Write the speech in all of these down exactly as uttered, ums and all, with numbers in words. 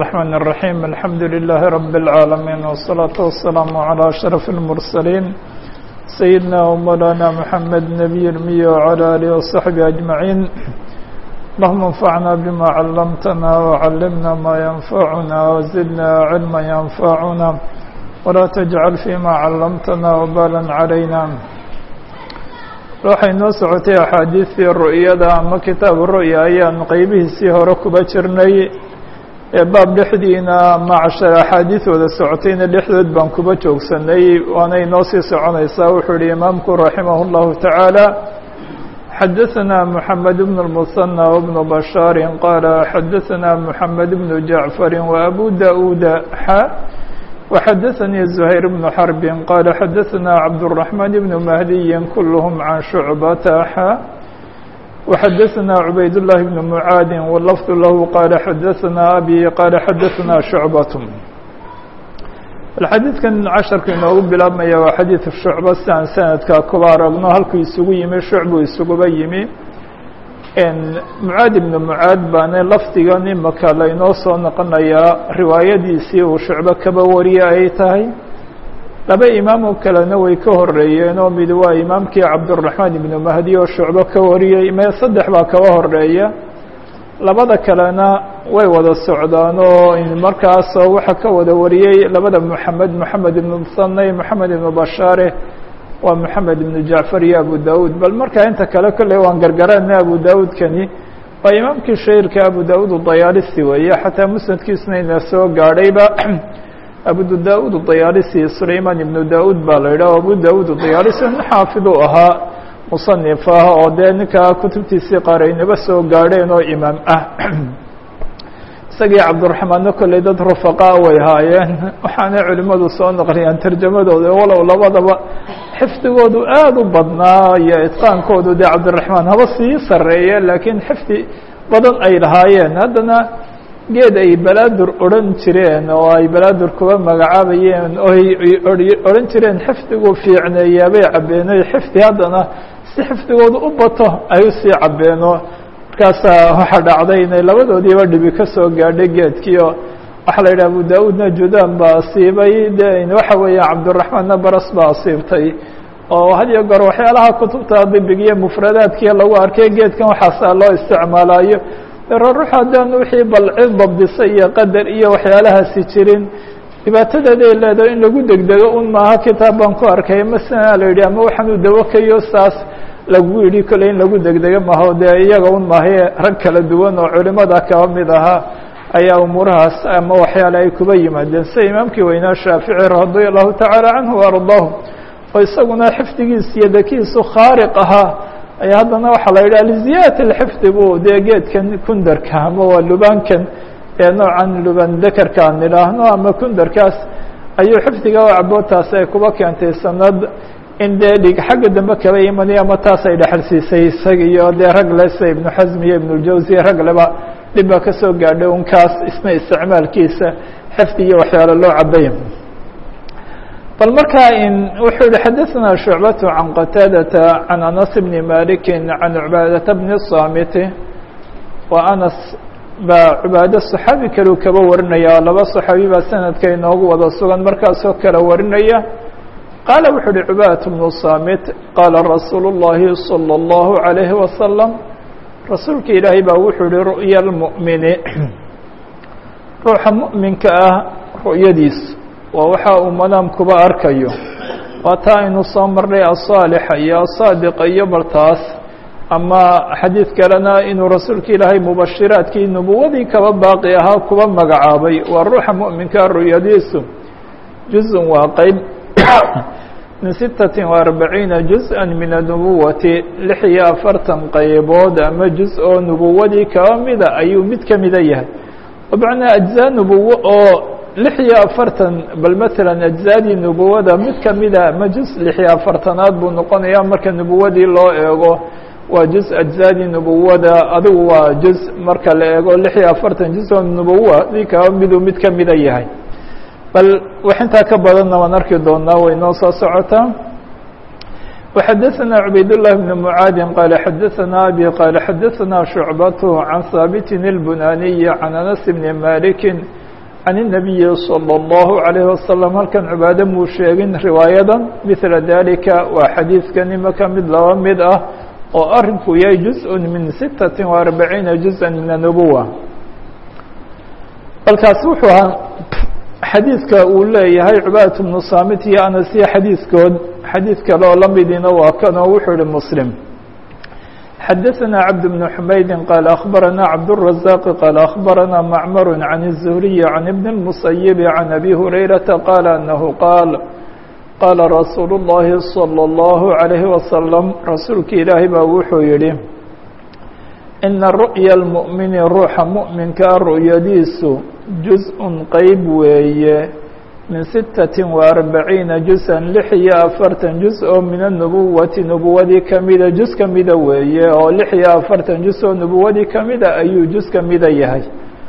الرحمن الرحيم الحمد لله رب العالمين والصلاة والسلام على أشرف المرسلين سيدنا ومولانا محمد نبي المية وعلى آله وصحبه أجمعين. اللهم انفعنا بما علمتنا وعلمنا ما ينفعنا وزدنا علما ينفعنا ولا تجعل فيما علمتنا وبالا علينا. waxay noo socotay axaadiistii ru'yada ama kitaab ru'ya ayaan qeybihiisii hore kuba jirnay ee baab dhexdiina macashar axaadiisooda socotayna dhexdood baan kuba joogsanay waana inoo sii soconaysaa. wuxuu yihi imaamku raximah اllahu tacaala xadaثna mحamed bn الmuثنى وبن bashاar qaala xadaثna mحamed bn jaعfar وabu daؤuda xa وxadaثnي زهير بن حرب qال xadaثna cبدالرحمن بن مهدي كلهم عن شعبة xا وxadaثna عubayd اللh بن معاad واللفظ له qال xadaثna أbي qال xadaثna شعبة. xadiidkan casharka inoogu bilaabmaya waa xadiiث شhucba si aan sanadka kuba aragno halkuu isugu yimi shucbu isuguba yimi mucaad ibnu mucaad baana lafdigan imaka laynoo soo noqonayaa riwaayadiisii uu shucbo kaba wariye ay tahay. laba imaam oo kalena way ka horeeyeen oo mid waa imaamkii cabdالرaحmaan ibnu mahdi oo shucbo ka wariyey mee saddex baa kaba horeeya, labada kalena way wada socdaan oo markaasoo waxa ka wada wariyey labada mحamed mحamed ibnu musanay mحamed ibnu bashaare waa mحamed ibnu jaعfar iyo abu daud. bal markaa inta kale kolley waan gargarana abu daudkani waa imaamkii shahiirka abu daud الdayaalisi weeye, xataa musnadkiisna ina soo gaadhayba abu daud الdayaalisi sulayman ibnu daud baa la yidhah. abu daud الdayaalisi nin xaafid u ahaa musanif ah oo dee ninkaa kutubtiisii qaar aynaba soo gaadheen oo imaam ah. isagii cabdiraxmaanna kolley dad rufaqaa way haayeen, waxaanay culimmadu soo naqliyaan tarjamadooda walow labadaba xifdigoodu aada u badnaa iyo itqaankoodu dee cabdiraxmaan haba sii sarreeye, laakiin xifdi badan ay lahaayeen. haddana geed ay balaadur odhan jireen oo ay balaadur kuba magacaabayeen oo ay odhan jireen xifdigu fiicneeyaa bay cabbeeno xifdi haddana si xifdigoodu u bato ay usii cabbeeno. markaasaa waxaa dhacday inay labadoodiiba dhibi ka soo gaadhay geedkiio waxaa la yidhaha abu daudna judaan baa asiibay de waxa weeya cabdiraxmaanna baras baa asiibtay. oo had iyo goor waxyaalaha kutubta dibigiyo mufradaadkiia lagu arkay geedkan waxaasaa loo isticmaalayo ruux haddaan wixii balcid dabdisa iyo qadar iyo waxyaalahaasi jirin dhibaatadeeday leedahay in lagu degdego un maaha. kitaab baan ku arkay masala la yidhi ama waxaanu dawakayo saas lagu yidhi kolley in lagu degdego maho dee iyaga un maahae rag kala duwan oo culimada kaba mid ahaa ayaa umuurahaas ama waxyaale ay kuba yimaadeen sida imaamkii weynaa shaafici radia allahu tacaala canhu وardaahu oo isaguna xifdigiis iyo dakiisu khaariq ahaa ayaa haddana waxaa la yidhaha liziyadat اlxifdi bu dee geedkan kundarka ama waa lubaankan ee noocan luban dekerka aan idhaahno ama kundarkaas ayuu xifdiga o cabootaas ay kuba keentay sanad in dee dhig xagga dambe kaba imanaya ama taas ay dhexal siisay isaga iyo dee rag le sida ibnu xasm iyo ibnu ljawsi rag leba dhib baa ka soo gaadhay unkaas isna isticmaalkiisa xifdi iyo waxyaalo loo cabay. bal markaa in wuxuu yihi xadaثna shucbatu can qataadata can anas bni maliki can cubaadata bni samiti wa anas baa cubaado صaxaabi kaleu kaba warinaya laba صaxaabi baa sanadka inoogu wada sugan markaasoo kala warinaya. qaala wuxuu uhi cubaadة bnu samit qaala rasuulu الlahi salى الlahu عalayhi wasalam rasuulka ilaahay baa wuxuu yihi ru'ya اlmu'mini ruuxa mu'minka ah ru'yadiis waa waxa uu manaam kuba arkayo, waa taa aynu soo marnay asaalixa iyo asaadiqa iyo bartaas. ama xadiid kalena inuu rasuulka ilaahay mubashiraadkii nubuwadii kaba baaqi ahaa kuba magacaabay. waa ruuxa mu'minka ru'yadiisu juzun waa qeyb min sitati وarbaciina juz-a min anubuwati lix iyo afartan qaybood ama juz oo nubuwadii kaba mida ayuu mid kamida yahay. bmacnaa ajزaa nubuwo oo lix iyo afartan bal mثalا ajزaadii nubuwada mid kamida ama juz lix iyo afartanaad buu noqonaya marka nubuwadii loo eego. waa juz ajزaadii nubuwada adigu waa juz marka la eego lix iyo afartan juz oo nubuwadii kaba miduu mid kamida yahay. bal wax intaa ka badanna waan arki doonaa way noo soo socotaa. وxadaثna cubayd الlah بn mعaadi qaala xadaثna abi qaala xadaثna شhucbaة can haabitin الbunaniyi can anas bni maliki can الnabiyi salى الlahu عalayه wasalam halkan cibaado muu sheegin riwaayadan mila dalika waa xadiidkan imaka mid laba mid ah oo arinku yahay juz-un min sitati وarbaciina juz-a min الnubuwa balkaas wuxuu ahaa xadiidka uu leeyahay cibaadaة bnu saamit iyo anasiya xadiidkood xadiid kale oo lamidina waa kan oo wuxuu ihi muslim xadaثna cabd بن حmaydi qال أخbarana cabdالرaزاq qال أخbarana macmar عan الزهriي عan بn الmuسyب عan أbي هurayraةa qال أنه qاal qاala rasuul الlahi صلى الlaه عalيه وasلم rasuulka ilaahi baa wuxuu yihi ina ru'ya الmuؤmini ruuxa muؤminkaa ru'yadiisu juz-ء qeyb weeye min sitati وarbaciina juz-an lix iyo afartan juz oo min الnubuwati nubuwadii kamida juz kamida weeye oo lix iyo afartan juz oo nubuwadii kamida ayuu juz kamida yahay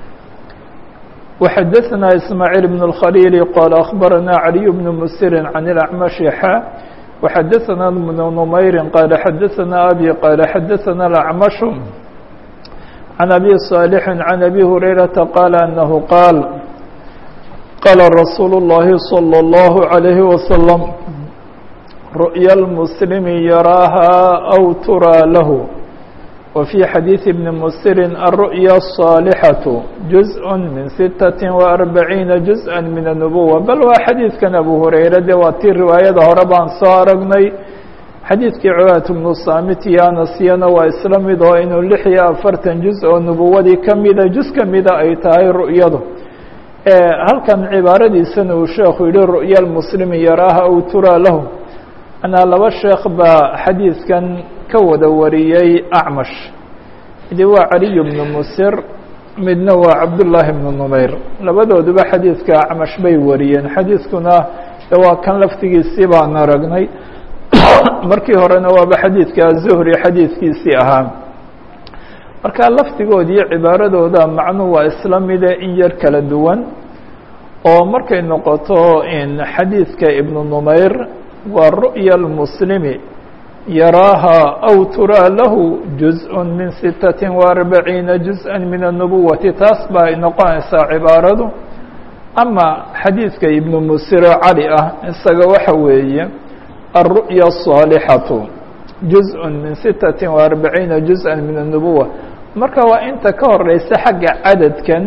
وxadaثna ismaaعيل بن الkhليل qال أخbarana عaliي بن msir عan الأعmaشh xا وxadaثna بن نmayr qال xadaثna abي qال xadaثna الأعmaشh عan أbي صاaلح عan أbي هurayraةa qال أنه qاal qاla rasuul الlahi صلى الlaه عalيه وasلم ru'ya الmslimi yaraaha أw turىa lah وفي xadيiث بن msiri الru'ya الصاalحaة جuزء min sitati وarbaciina جuزءa min النubuوة bal waa xadiidkan abu hurayra de waa tii riwaayada hore baan soo aragnay xadiidkii cibaadaة بnu saamit iyo anasiyana waa isla mid oo inuu lix iyo afartan juz oo nubuwadii kamida juz kamida ay tahay ru'yadu halkan cibaaradiisana uu sheekhu yihi ru'ya الmslimi yaraaha aw turىa lah anaa laba sheekh baa xadiidkan ka wada wariyey acmash midi waa caliy bnu musir midna waa cabdullaahi bnu numayr labadooduba xadiidka acmash bay wariyeen xadiidkuna de waa kan laftigiisii baan aragnay markii horena waaba xadiidka zuhri xadiidkiisii ahaa marka laftigood iyo cibaaradooda macnuhu waa isla mide in yar kala duwan oo markay noqoto in xadiidka ibnu numayr waa ru'ya الmuslimi yaraaha aw turىa lahu juz-ء min sitati وarbaciina juz-a min الnubuwati taas baa noqonaysaa cibaaradu ama xadiidka ibnu musiro cali ah isaga waxa weeye الru'ya الصاalixaةu juz-ء min sitati وarbaciina juz-a min الnubuwa marka waa inta ka horeysa xagga cadadkan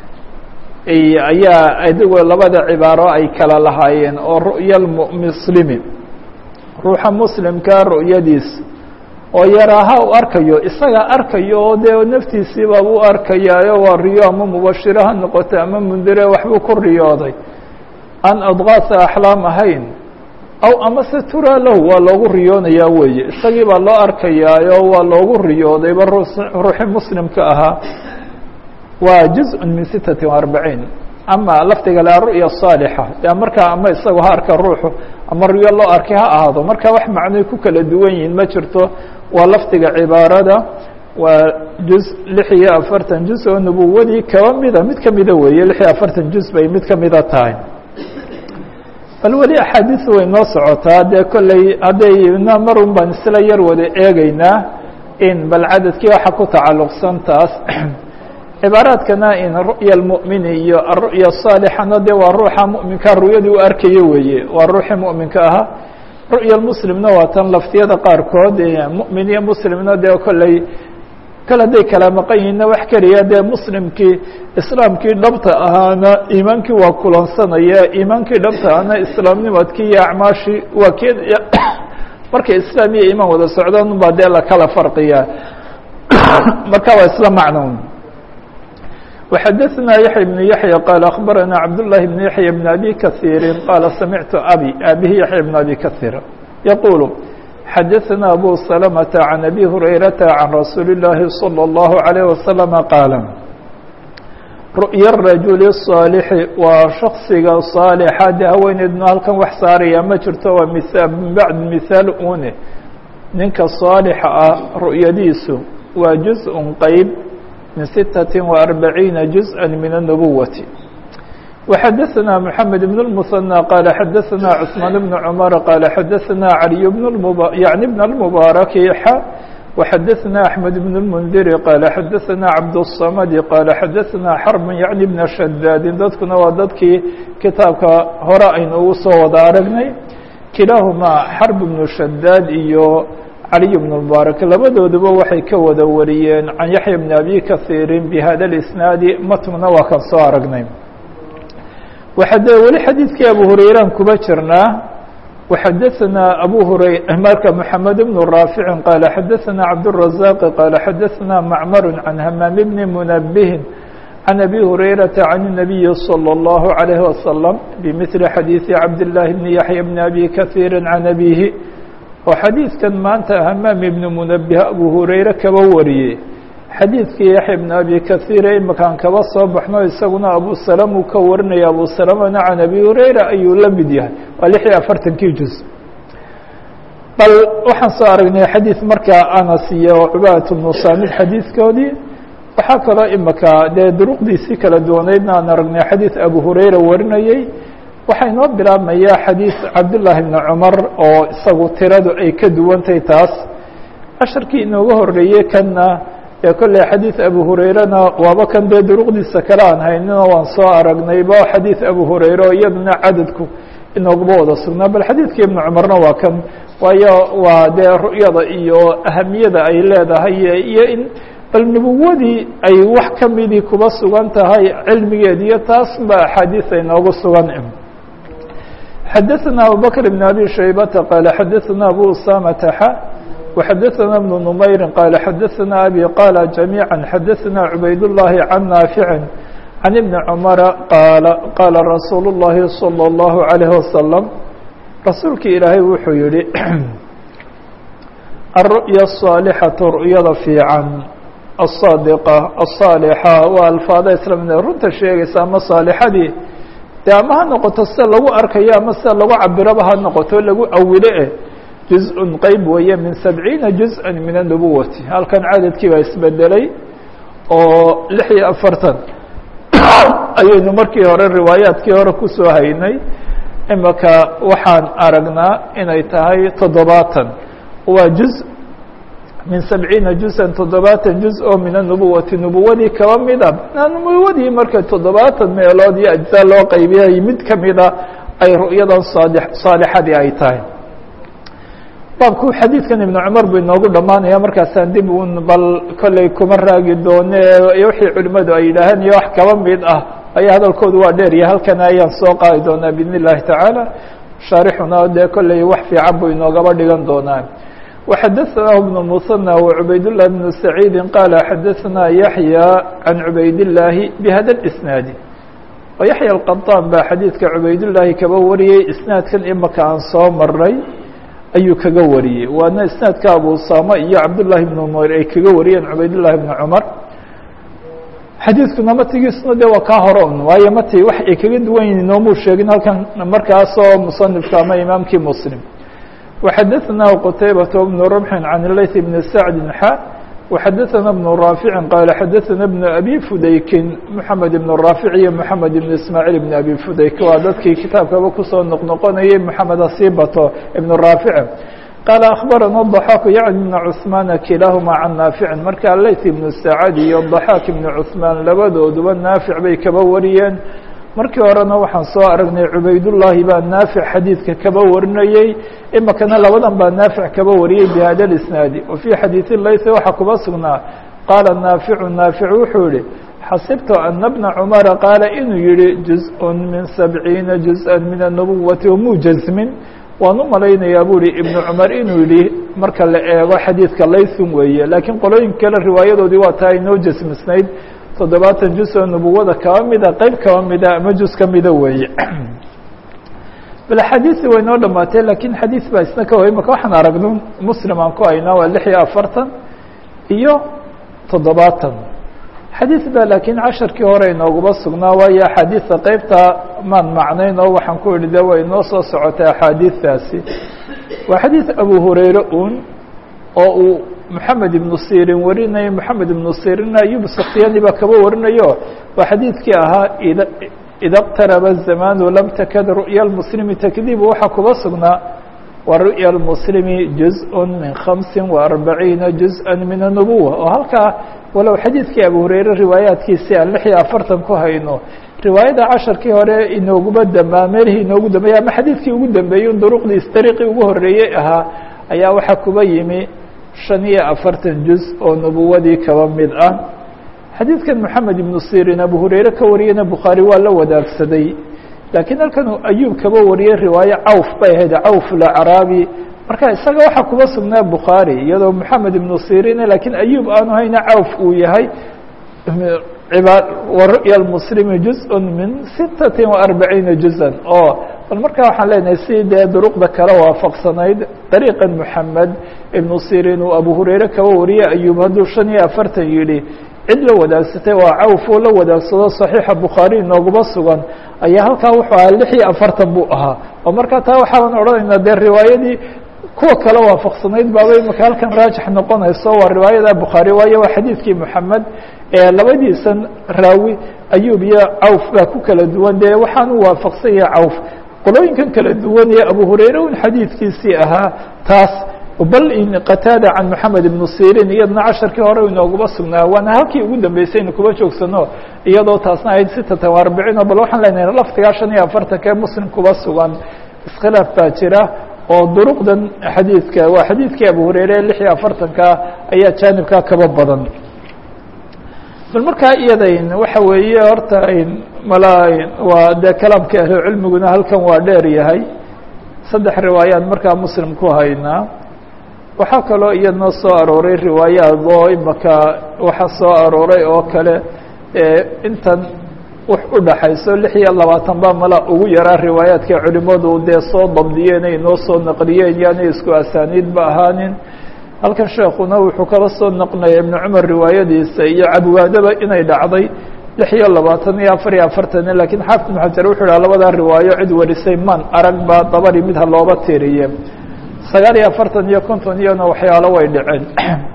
ayaa adigoo labada cibaaro ay kala lahaayeen oo ru'ya muslimi ruuxa muslimkaa ru'yadiis oo yaraaha u arkayo isaga arkayo oo dee naftiisiiba u arkayaayo waa riyo ama mubashiro ha noqoto ama mundire waxbuu ku riyooday aan adqaasa axlaam ahayn aw ama se turaa lahu waa loogu riyoonayaa weeye isagii baa loo arkayaayo waa loogu riyoodayba ruuxii muslimka ahaa waa juz-ء min sitati وarbaciin ama lafdiga la ru'ya صaalixa de markaa ama isagu ha arka ruuxu ama riyo loo arkay ha ahaado marka wax macnoy ku kala duwan yihiin ma jirto waa lafdiga cibaarada waa juz lix iyo afartan juz oo nubuwadii kaba mida mid kamida weeye lix iyo afartan juz bay mid kamida tahay bal weli axaadiis way noo socotaa dee kolley hadday mar un baan isla yar wada eegeynaa in bal cadadkii waxa ku tacalluqsan taas cibaaraadkana in ru'ya الmuؤmini iyo aلru'ya الصaalixana de waa ruuxa muؤminka ru'yadii u arkayo weeye waa ruuxii muؤminka ahaa ru'ya muslimna waa tan laftiyada qaarkood muؤmin iyo muslimna dee kolley kale hadday kala maqan yihiinna wax keliya dee muslimkii islaamkii dhabta ahaana iimaankii waa kulansanaya iimaankii dhabta ahaana islaamnimadkii iyo acmaashii waa ke markay islaam iyo iimaan wada socdaan baa dee lakala farqiya marka waa isla macnoon وxadaثna yaحya بن yaحyى qال أخbarana cabdاللahi بن yaحyى بن أbي kaثيiri qاala samictu abi abihi yaحyى بن أbي kaثيir yaqul xadaثna abu سلمةa عan أbي هurayraةa عan rasuuli الlahi صلى الlaه عليه وasلم qaala ru'ya الrajuل الصاalixi waa shaksiga صاalixa de haweeneedna halkan wax saaraya ma jirto waa mثaal min bacd miثaal une ninka صاalixa ah ru'yadiisu waa juزء qeyb min sitati وarbaciina juz-a min الnubuwati وxadaثna mحamed بن المثنى qala xadaثna cثmaan بن cmar qala xadaثna عaliي بن yعni بن الmubaarak xa وxadثna أحمد بن المنdir qال xadثna cabdالصمد qال xadثna xرب yعnي بن شhdاd dadkuna waa dadkii kitaabka hore aynu ugu soo wada aragnay kilaaهuma xرب بن شhdاd iyo caliي بن المبارك labadooduba waxay ka wada wariyeen can yaحyى بن أbي kaثيiri bhada الإsناadi matnna waa kan soo aragnay weli xadiidkii abu hurayran kuba jirnaa وxadثna abu hurayr marka محamed بن رافع qال xadثna cabدالرزاq qال xadثna معmر عن hmام بن منبه عن أbي هurayرaةa عن النبي صلى الله عليه وسلم بمثل xadيiث cabdاللahi بن yaحyى بن أbي kaثير عن أbيه oo xadiidkan maanta hmام بن منبه abu hurayre kaba wariyey xadiidkii yaحya بن أbي kaثيr imakaan kaba soo baxno isaguna abu سلم uu ka warinaya abu سلمna can أbي هurayra ayuu la mid yahay waa lix iyo afartankii juz bal waxaan soo aragnay xadiid markaa anas iyo cubaadة بن samid xadiidkoodii waxaa kaloo imaka dee duruqdiisii kala duwaneydna aan aragnay xadiid abu hurayra warinayey waxaa inoo bilaabmaya xadiid cabdاللahi بن cmar oo isagu tiradu ay ka duwantay taas casharkii inooga horeeyey kana ee kolley xadiid abu hurayrana waaba kan dee duruqdiisa kale aan haynina waan soo aragnayba xadiid abu hurayre oo iyaduna cadadku inooguma wada sugnaa bal xadiidkii ibnu cumarna waa kan waayo waa dee ru'yada iyo ahamiyada ay leedahay iyo in bal nubuwadii ay wax ka midii kuba sugan tahay cilmigeed iyo taas ba axaadiis ay noogu sugan xadaثna abubakr بn abi shaybata qaala xadaثna abu usamata xa وxadثna بن نmayr qال xadثna abي qال جamيعا xadثna عubayd اللhi عن ناaفع عن بن cمر qاaل qاala رasuul الlahi صلى الله عليه وسلم rasuulki ilaahay wuxuu yihi الرؤيا الصاaلحaة ru'yada fiican الصاadقة الصاaلحة waa alfaada islam runta sheegaysa ama صاalixadii de ama ha noqoto sida lagu arkayo ama sida lagu cabiraba ha noqoto lagu awile جزء qeyb weeye min سبعيiنa جuزءا min النبuwati halkan cadadkii baa isbedelay oo lix iyo afartan ayaynu markii hore riwaayaadkii hore kusoo haynay imaka waxaan aragnaa inay tahay toddobaatan waa juز min سبعيiنa جuزءا toddobaatan juز oo min النبuwati nubuwadii kaba mida nubuwadii marka toddobaatan meelood iyo أجزاء loo qeybiyay mid kamida ay ru'yadan صaalixadii ay tahay baabku xadiidkan ibnu cumar buu inoogu dhammaanaya markaasaan dib un bal kolley kuma raagi doone wixii culimmadu ay yidhaaheen iyo wax kaba mid ah ayaa hadalkoodu waa dheer iyo halkan ayaan soo qaadi doonaa biidn illahi tacaala shaarixuna dee kolley wax fiican buu inoogaba dhigan doonaa waxadaثnahu bnu musanى wacubaydالlah bnu saciidi qaala xadaثna yaxya can cubaydالlaahi bihada اisnaadi oo yaxya alqaطaan baa xadiidka cubaydالlaahi kaba wariyey isnaadkan imaka aan soo maray ayuu kaga wariyey waana isnaadka abu usama iyo cabdالlahi بn numayr ay kaga wariyeen cubaydالlahi بn cumar xadiidkuna matigiisuna de waa kaa hore un waayo mati wax ay kaga duwan yihin noomuu sheegin halkan markaasoo musanifka ama imaamkii muslim waxadaثnahu qtaybaة bn رمxi can layث bn sacdi xa وxadaثna بن raafici qaala xadaثna بn abi fudaykin mحamed بn raafic iyo mحamed بn ismaaعiil بn abi fudayk waa dadkii kitaabkaba kusoo noqnoqonayay mحamed asibato ibn raafic qaala akhbarana ضaxaak yacni بn cثmaana kilaahuma can naafici marka layth ibn sacad iyo ضaxaak ibn cثmaan labadooduba naafic bay kaba wariyeen markii horena waxaan soo aragnay cubaydullaahi baa naafic xadiidka kaba warinayey imakana labadan baa naafic kaba wariyey bihada اisnaadi wa fii xadiiثi layth waxaa kuba sugnaa qaala naaficu naafic wuxuu yihi xasibtu ana bna cumara qaala inuu yihi juزء min sabciina juزءa min الnubuwati wamuu jasmin waan u malaynayaa buu ihi ibnu cumar inuu yihi marka la eego xadiidka laythun weeye laakiin qolooyin kale riwaayadoodii waa taa inoo jasmisnayd toddobaatan juz oo nubuwada kaba mida qeyb kaba mida ama juz ka mida weeye bal axaadiisi way noo dhamaatay lakiin xadiis baa isna ka way imaka waxaan aragno muslim aan ku haynaa waa lix iyo afartan iyo toddobaatan xadiis baa laakiin casharkii hore inooguma sugnaa waayo axaadiista qeybta maan macnayn oo waxaan ku idhi de way inoo soo socotay axaadiistaasi waa xadiis abu hurayre un oo uu محamed iبnu sirin warinayo محamed iبnu sirin ayub saktiyani baa kaba warinayo waa xadiidkii ahaa ida اqtaraba الزamaan lam takad ru'ya الmuslimi takdibu waxaa kuba sugnaa waru'ya اlmuslimi juzء min hamsi وarbaciina juzءa min الnubuwa oo halkaa walow xadiidkii abu hureyre riwaayaadkiisi aan lix iyo afartan ku hayno riwaayada casharkii hore inooguma dambaa meelihii inoogu dambeeyey ama xadiidkii ugu dambeeyey un duruqdiis dariiqii ugu horeeyey ahaa ayaa waxaa kuba yimi shan iyo afartan juz oo nubuwadii kaba mid ah xadiidkan moxamed ibnu sirin abu hureyre ka wariyena bukhaari waa la wadaagsaday laakiin halkan ayuub kaba wariyey riwaaye cawf bay ahayd cawf lacraabi marka isaga waxaa kuba sugnaa bukhaari iyadoo moxamed ibnu sirin lakiin ayuub aanu hayna cawf uu yahay waru'ya lmuslimi juzء min sitati وarbaciina juzan oo bal marka waxaan leenahay si dee duruqda kala waafaqsanayd dariiqan moxamed ibnu sirin uu abu hureyre kaba wariyey ayuub hadduu shan iyo afartan yidhi cid la wadaagsatay waa cawf oo la wadaagsado صaxiixa bukhaari inooguma sugan ayaa halkaa wuxuu ahaa lix iyo afartan buu ahaa oo marka taa waxaaban odhanaynaa dee riwaayadii kuwa kala waafaqsanayd baaba imaka halkan raajix noqonayso waa riwaayada bukhaari waayo waa xadiidkii moxamed ee labadiisan raawi ayuub iyo cawf baa ku kala duwan dee waxaan u waafaqsan yahay cawf qolooyinkan kala duwan ee abu hureyre un xadiidkiisii ahaa taas bal in qataada can moxamed ibnu sirin iyadna casharkii hore inooguma sugnaa waana halkii ugu dambeysaynu kuba joogsano iyadoo taasna ahayd sitatan وarbaciin bal waxaan leenahay laftigaa shan iyo afartanka ee muslim kuba sugan iskhilaaf baa jira oo duruqdan xadiidka waa xadiidkii abu hureyre lix iyo afartanka ayaa jaanibkaa kaba badan bal markaa iyadayn waxa weeye horta mala waa dee kalaamka ahlucilmiguna halkan waa dheer yahay saddex riwaayaad markaa muslim ku haynaa waxaa kaloo iyadnoo soo arooray riwaayaad oo imaka waxa soo arooray oo kale intan wax u dhaxayso lix iyo labaatan baa mala ugu yaraa riwaayaadka culimadu dee soo dabdiyeen ay noo soo naqliyeen yaanay isku asaaniid ba ahaanin halkan sheekuna wuxuu kala soo naqnaya ibnu cumar riwaayadiisa iyo cabwaadaba inay dhacday lix iyo labaatan iyo afar iyo afartan lakiin xaafid ibnu xajar wuxuu dhaha labadaa riwaayo cid warisay man arag baa dabari mid ha looba tiriye sagaal iyo afartan iyo konton iyana waxyaalo way dhaceen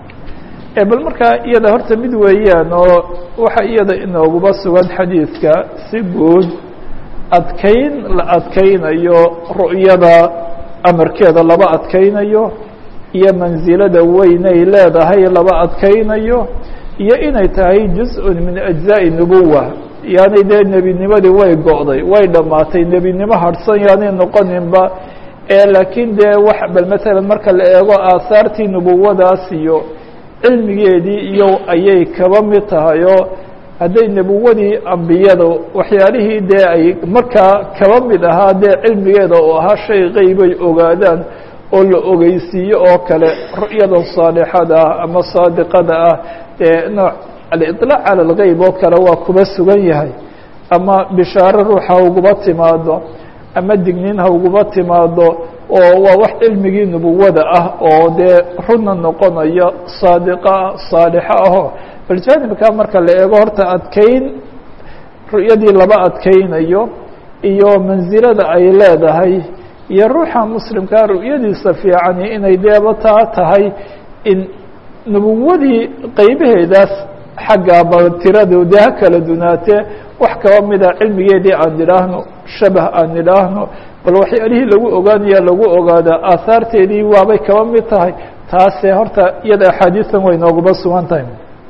bal markaa iyada horta mid weeyaan oo waxa iyada inooguba sugan xadiidka si guud adkeyn la adkeynayo ru'yada amarkeeda laba adkeynayo iyo mansilada weynay leedahay laba adkeynayo iyo inay tahay juz-un min ajzaa'i nubuwa yaani dee nebinimadii way go'day way dhammaatay nebinimo harhsan yaanay noqoninba laakiin dee wax bal matalan marka la eego aahaartii nubuwadaas iyo cilmigeedii iyo ayay kaba mid tahay oo hadday nebuwadii ambiyada waxyaalihii dee ay markaa kaba mid ahaa dee cilmigeeda oo ahaa shay qeybay ogaadaan oo la ogeysiiyo oo kale ru'yadan saalixada ah ama saadiqada ah dee nooc aliطlaac cala algeyb oo kale waa kuba sugan yahay ama bishaaro ruuxa uguba timaado ama digniin ha uguba timaado oo waa wax cilmigii nubuwada ah oo dee runna noqonayo saadiqa saalixa aho bal jaanibka marka la eego horta adkeyn ru'yadii laba adkeynayo iyo mansilada ay leedahay iyo ruuxa muslimkaa ru'yadiisa fiicani inay deeba taa tahay in nubuwadii qeybaheedaas xagga bal tiradu dee ha kala dunaatee wax kaba mida cilmigeedii aan idhaahno shabah aan idhaahno bal waxyaalihii lagu ogaanaya lagu ogaada aahaarteedii waabay kaba mid tahay taase horta iyada axaadiisan way nooguba sugan tahay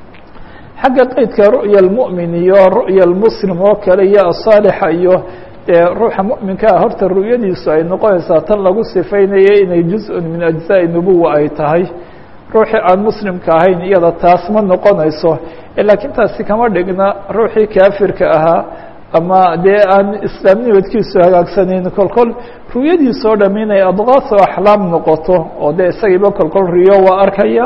xagga qeydka ru'ya almu'min iyo ru'ya almuslim oo kale iyo asaalixa iyo dee ruuxa mu'minkaa horta ru'yadiisu ay noqonaysaa tan lagu sifaynaya inay juz-un min ajzaa'i nubuwa ay tahay ruuxii aan muslimka ahayn iyada taas ma noqonayso laakiin taasi kama dhigna ruuxii kaafirka ahaa ama dee aan islaamnimadkiisu hagaagsanayn kolkol ru'yadiisoo dham inay adqaaso axlaam noqoto oo dee isagiiba kolkol riyo waa arkaya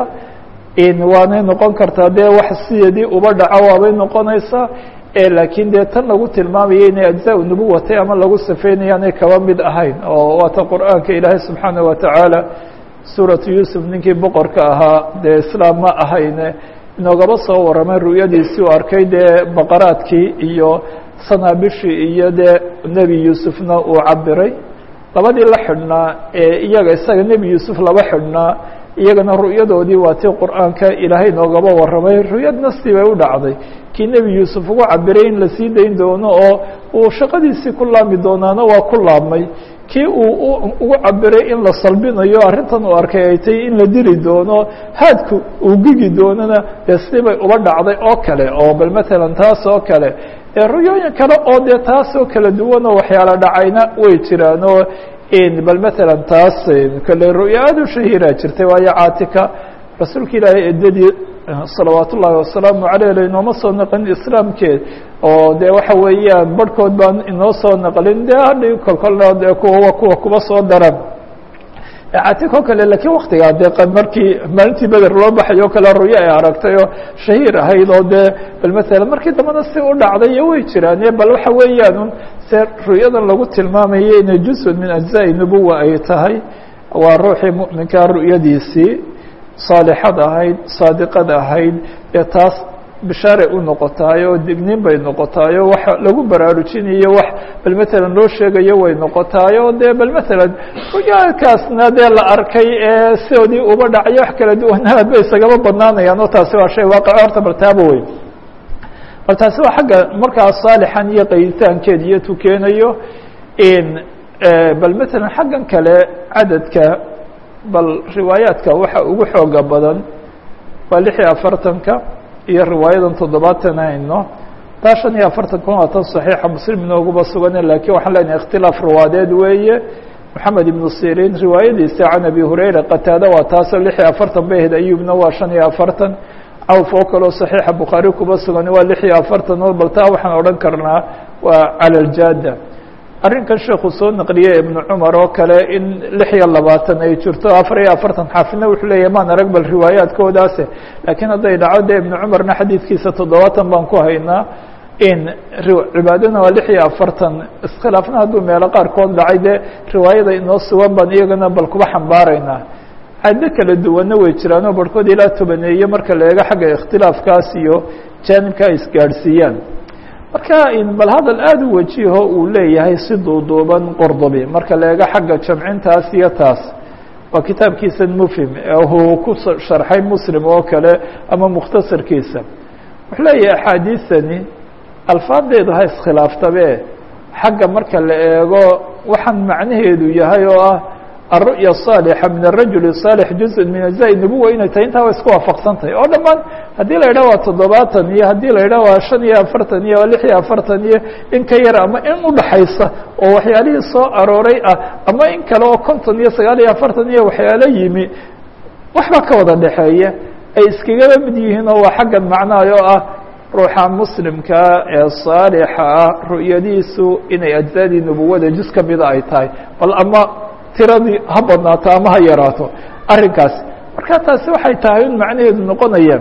waanay noqon kartaa dee wax sideedii uba dhaco waabay noqonaysaa laakiin dee tan lagu tilmaamaya inay ajzaa nubuwatay ama lagu sifeynaya anay kaba mid ahayn oo waata qur'aanka ilaahay subxaanaه watacaala suuratu yuusuf ninkii boqorka ahaa dee islaam ma ahayne inoogaba soo warramay ru'yadiisii u arkay dee baqaraadkii iyo sanaabishii iyo dee nebi yuusufna uu cabiray labadii la xidhnaa ee iyaga isaga nebi yuusuf laba xidhnaa iyagana ru'yadoodii waa tii qur'aanka ilaahay noogaba warramay ru'yad nasti bay u dhacday kii nebi yuusuf ugu cabiray in la sii dayn doono oo uu shaqadiisii ku laami doonaana waa ku laabmay kii uu ugu cabiray in la salbinayo arrintan uu arkay ay tahay in la dili doono haadku uu gigi doonana dee sidii bay uba dhacday oo kale oo bal matalan taas oo kale ru'yooyin kale oo dee taas oo kala duwan oo waxyaala dhacayna way jiraan oo bal matalan taas kale ru'ya aad u shahiira jirtay waayo caatika rasuulka ilaahay eddadii salawaat ullaahi wasalaamu caleyh inooma soo naqlin islaamkeed oo dee waxa weeyaan barhkood baan inoo soo naqlin dee hadhi kolkolna dee kuwa kuwa kuba soo daran caatika o kale lakiin waktigaa dee markii maalintii beder loo baxay oo kale ru'yo ay aragtay oo shahiir ahayd oo dee bal matalan markii dambena si u dhacday way jiraan bal waxa weeyaan se ru'yadan lagu tilmaamayo inay juz-un min ajzaai nubuwa ay tahay waa ruuxii mu'minkaa ru'yadiisii saalixad ahayd saadiqad ahayd dee taas bishaaray u noqotaay oo digniin bay noqotaay oo wax lagu baraarujinayo wax bal matalan loo sheegayo way noqotaay oo dee bal matalan ru'yaadkaasna dee la arkay ee sidoodii uba dhacyo wax kala duwanaad bay isagaba badnaanayaan oo taasi waa shay waaqaco horta bal taaba wey bal taasi waa xagga markaas saalixan iyo qayditaankeed iyo tukeenayo bal matalan xaggan kale cadadka bal riwaayaadka waxa ugu xooga badan waa lix iyo afartanka iyo riwaayadan toddobaatan hayno taa shan iyo afartankuna waa tan saxiixa muslim inooguba sugane lakiin waxaan leenahay ikhtilaaf riwaadeed weeye moxamed ibnu sirin riwaayadiisa can abi hurayra qataada waa taasoo lix iyo afartan bay ahayd ayubna waa shan iyo afartan cawf oo kaleo saxiixa bukhaari kuba sugane waa lix iyo afartan oo bal taa waxaan odhan karnaa waa cala aljaada arrinkan sheekhu soo naqliyey ibnu cumar oo kale in lix iyo labaatan ay jirto afar iyo afartan xaafidna wuxuu leeyahy maan arag bal riwaayaadkoodaase laakiin hadday dhaco dee ibnu cumarna xadiidkiisa toddobaatan baan ku haynaa in cibaadana waa lix iyo afartan iskhilaafna hadduu meelo qaarkood dhacay dee riwaayada inoo sugan baan iyagana bal kuba xambaaraynaa caddo kala duwanna way jiraanoo barhkood ilaa tobaneeye marka la eego xagga ikhtilaafkaas iyo jaanibka ay isgaadhsiiyaan marka bal hadal aada u wajiho uu leeyahay si duuduuban qordobi marka la eego xagga jamcintaas iyo taas waa kitaabkiisa mufhim uu ku sharxay muslim oo kale ama mukhtasarkiisa wuxuu leeyahay axaadiisani alfaadeedu ha iskhilaaftabe xagga marka la eego waxaan macnaheedu yahay oo ah الرؤيا الصالحة من الرجل الصالح جزء من أجزاء النبوة inay tahay intaa way isku waafaqsan tahay oo dhamaan haddii la yidhah waa toddobaatan iyo haddii la yidhah waa shan iyo afartan iyo lix iyo afartan iyo in ka yar ama in udhaxaysa oo waxyaalihii soo arooray ah ama in kale oo konton iyo sagaal iyo afartan iyo waxyaalo yimi waxba ka wada dhexeeya ay iskagaba mid yihiin oo waa xaggan macnaha oo ah ruuxa muslimka ee saalixa ah ru'yadiisu inay ajzaadii nubuwada juz ka mida ay tahay bal ama tiradii ha badnaato ama ha yaraato arrinkaas marka taasi waxay tahay in macnaheedu noqonaya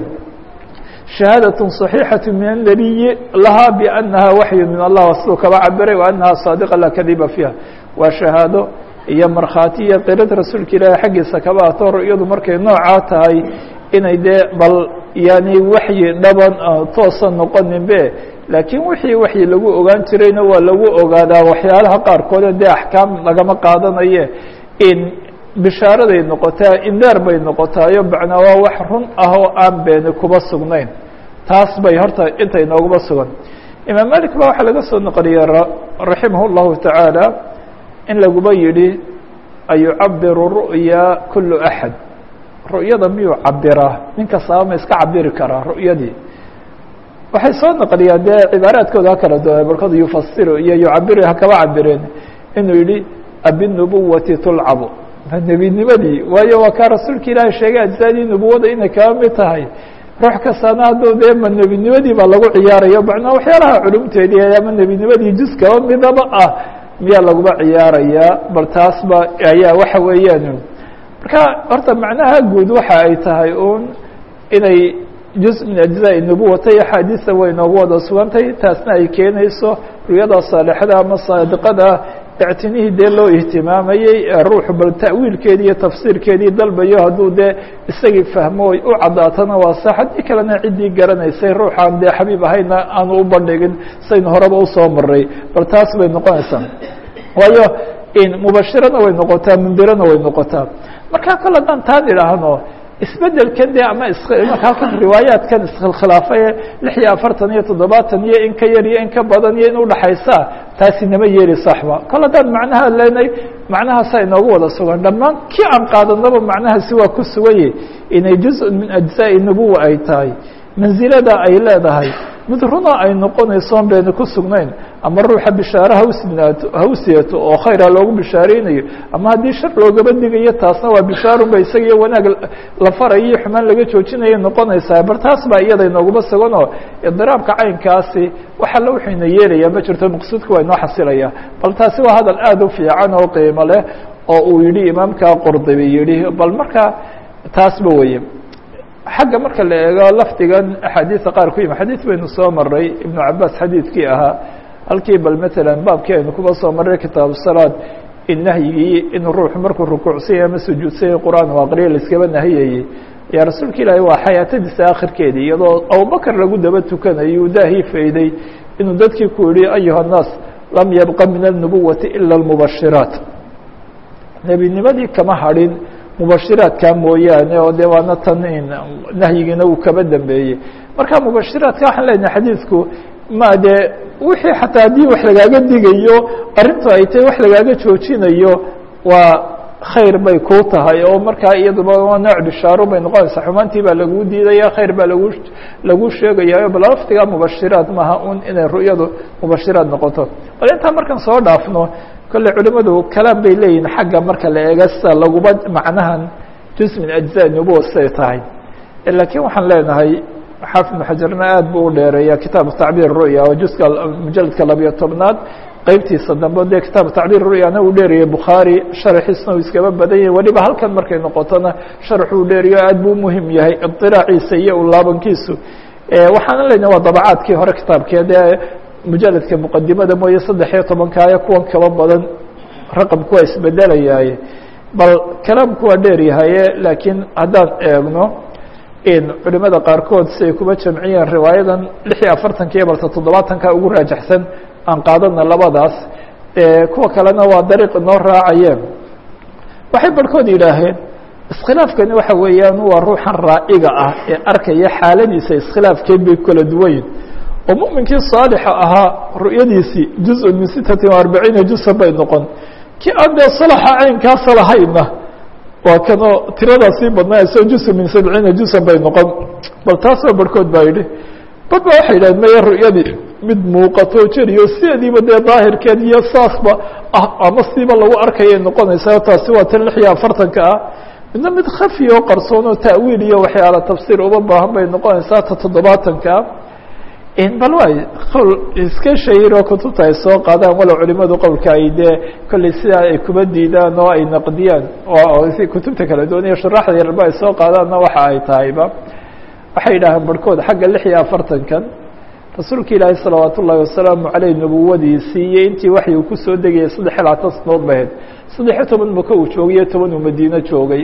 shahaadaة صaxiixaة min الnabiyi lahaa biأnaha waxyu min allah siduu kaba cabiray waanaha saadiqa laa kadiba fiiha waa shahaado iyo markhaati iyo qirad rasuulka ilaahi xaggiisa kaba ato ru'yadu markay noocaa tahay inay dee bal yani waxyi dhaban toosan noqonin be laakiin wixii waxyi lagu ogaan jirayna waa lagu ogaadaa waxyaalaha qaarkoode dee axkaam lagama qaadanaye in bishaaraday noqotaa indaar bay noqotaayo macnaa waa wax run ah oo aan beeni kuba sugnayn taas bay horta inta inoogaba sugan imaam malik ba waxaa laga soo naqliyey raximah اllahu tacaala in laguba yidhi ayucabiru ru'ya kulu axad ru'yada miyuu cabiraa nin kastaba ma iska cabiri karaa ru'yadii waxay soo naqliyaan dee cibaaraadkooda ha kala duwan barkood yufasiru iyo yucabiru hakaba cabireen inuu yihi abinubuwati tulcabu nebinimadii waayo waa kaa rasuulka ilaahay sheegay ajzaadii nubuwada inay kaba mid tahay ruux kastana hadduu dee ma nebinimadii baa lagu ciyaarayo macnaa waxyaalaha culumteedii ama nebinimadii juz kaba midaba ah miyaa laguba ciyaarayaa bal taas ba ayaa waxa weeyaan marka horta macnaha guud waxa ay tahay un inay juz min ajzaaءi nubuwata iyo axaadiista way noogu wada sugantay taasna ay keenayso ruyada saalixada ama saadiqada ictinihii dee loo ihtimaamayey ruuxu bal ta'wiilkeedii iyo tafsiirkeedii dalbayo hadduu dee isagii fahmo u caddaatana waa sax haddii kalena ciddii garanaysay ruuxaan dee xabiib ahayna aanu u bandhigin saynu horeba usoo maray bal taas bay noqonaysaa waayo in mubashirana way noqotaa mundirana way noqotaa marka kale haddaan taan idhaahno isbedelkan de ama marka halkan riwaayaadkan iskhilaafay lix iyo afartan iyo toddobaatan iyo in ka yar iyo in ka badan iyo in udhaxaysa taasi nama yeeli saxba kale haddaan macnaha leenay macnahaasa inoogu wada sugan dhammaan kii aan qaadanaba macnahaasi waa ku sugaye inay juz-un min ajzaa'i nubuwa ay tahay mansilada ay leedahay mid runa ay noqonayso on bayna ku sugnayn ama ruuxa bishaare hawsnaato hawsiyato oo khayra loogu bishaareynayo ama haddii shar loogaba digayo taasna waa bishaarunba isaga iyo wanaag la farayo iyo xumaan laga joojinayo noqonaysaa bar taas baa iyada inooguma sugan oo idiraabka caynkaasi waxa la wuxuuna yeelaya ma jirto maqsuudka waa inoo xasilaya bal taasi waa hadal aada u fiican oo qiimo leh oo uu yihi imaamka Qurdubi yihi bal marka taasba weye xagga marka la eego lafdigan axaadiisa qaar ku yimi xadiis baynu soo maray ibnu cabaas xadiidkii ahaa halkii bal matalan baabkii aynu kuba soo maray kitaabu salaad in nahyigii in ruuxu markuu rukuucsanya ama sujuudsanya qur-aan u aqriya laiskaba nahiyayey yaa rasuulka ilaahi waa xayaatadiisa akhirkeedii iyadoo abubakar lagu daba tukanayo uu daahii fayday inuu dadkii ku yihi ayuha nnaas lam yabqa min alnubuwati ila almubashiraat nebinimadii kama hadhin mubashiraadka mooyaane oo de waana tan nahyigiina uu kaba dambeeyey marka mubashiraadka waxaan leenahay xadiidku ma de wixii xataa haddii wax lagaaga digayo arrintu ay tahay wax lagaaga joojinayo waa khayr bay kuu tahay oo markaa iyaduba waa nooc bishaaro bay noqonaysaa xumaantii baa laguu diidaya khayr baa lagu lagu sheegayaa bal laftiga mubashiraad maaha un inay ru'yadu mubashiraad noqoto bal intaa markaan soo dhaafno kole culimadu kalaam bay leeyihin xagga marka la eega sida laguba macnahan juz min ajzaa nubuwa siday tahay laakiin waxaan leenahay xaafid ibnu xajarna aad buu u dheereeya kitaabu tacbiir ru'ya oo juska mujaladka labiyo tobnaad qeybtiisa dambe dee kitaabu tacbiir ru'yana uu dheeriyay bukhaari sharaxiisna uu iskaba badan yahay weliba halkan markay noqotona sharaxuu dheeriyo aad buu muhim yahay iطilaaciisa iyo u laabankiisu waxaana leenahay waa dabacaadkii hore kitaabkee dee mujaladka muqadimada mooye saddex iyo tobankaayo kuwan kaba badan raqamku waa isbedelayaaye bal kalaamku waa dheer yahaye laakiin haddaan eegno in culimada qaarkood siay kuba jamciyeen riwaayadan lix iyo afartanka iyo balta toddobaatanka ugu raajaxsan aan qaadana labadaas kuwa kalena waa dariiq inoo raacayeen waxay barhkood yidhaaheen iskhilaafkani waxa weeyaan waa ruuxan raaciga ah ee arkaya xaaladiisa iskhilaafkeed bay kala duwanyiin oo muminkii saalixa ahaa ru'yadiisii juz-un min sittati wa arbaciina juزan bay noqon kii aan dee salaxa caynkaasa lahayna waa kanoo tiradaasii badnaayso juz-un min sabciina juزan bay noqon bal taasoo barhkood baa yidhi bad ba waxay yidhahdeen maya ru'yadii mid muuqato jeriyo sideediiba dee daahirkeed iyo saasba ah ama siiba lagu arkayay noqonaysaa taasi waa tan lix iyo afartanka ah midna mid khafi oo qarsoon oo ta'wiil iyo waxyaala tafsiir uba baahan bay noqonaysaa ta toddobaatanka bal waay qowl iska shahir oo kutubta ay soo qaadaan walow culimadu qowlka ay dee kolley sidaa ay kuba diidaan oo ay naqdiyaan oo kutubta kala duwan iyo shuraaxda yarba ay soo qaadaanna waxa ay tahayba waxay yidhaaheen barhkood xagga lix iyo afartankan rasuulka ilaahi salawaat ullaahi wasalaamu caleyh nubuwadiisii iyo intii waxyi uu kusoo degayay saddex iyo labaatan sanood bahayd saddex iyo toban maka uu joogay iyo toban uu madiino joogay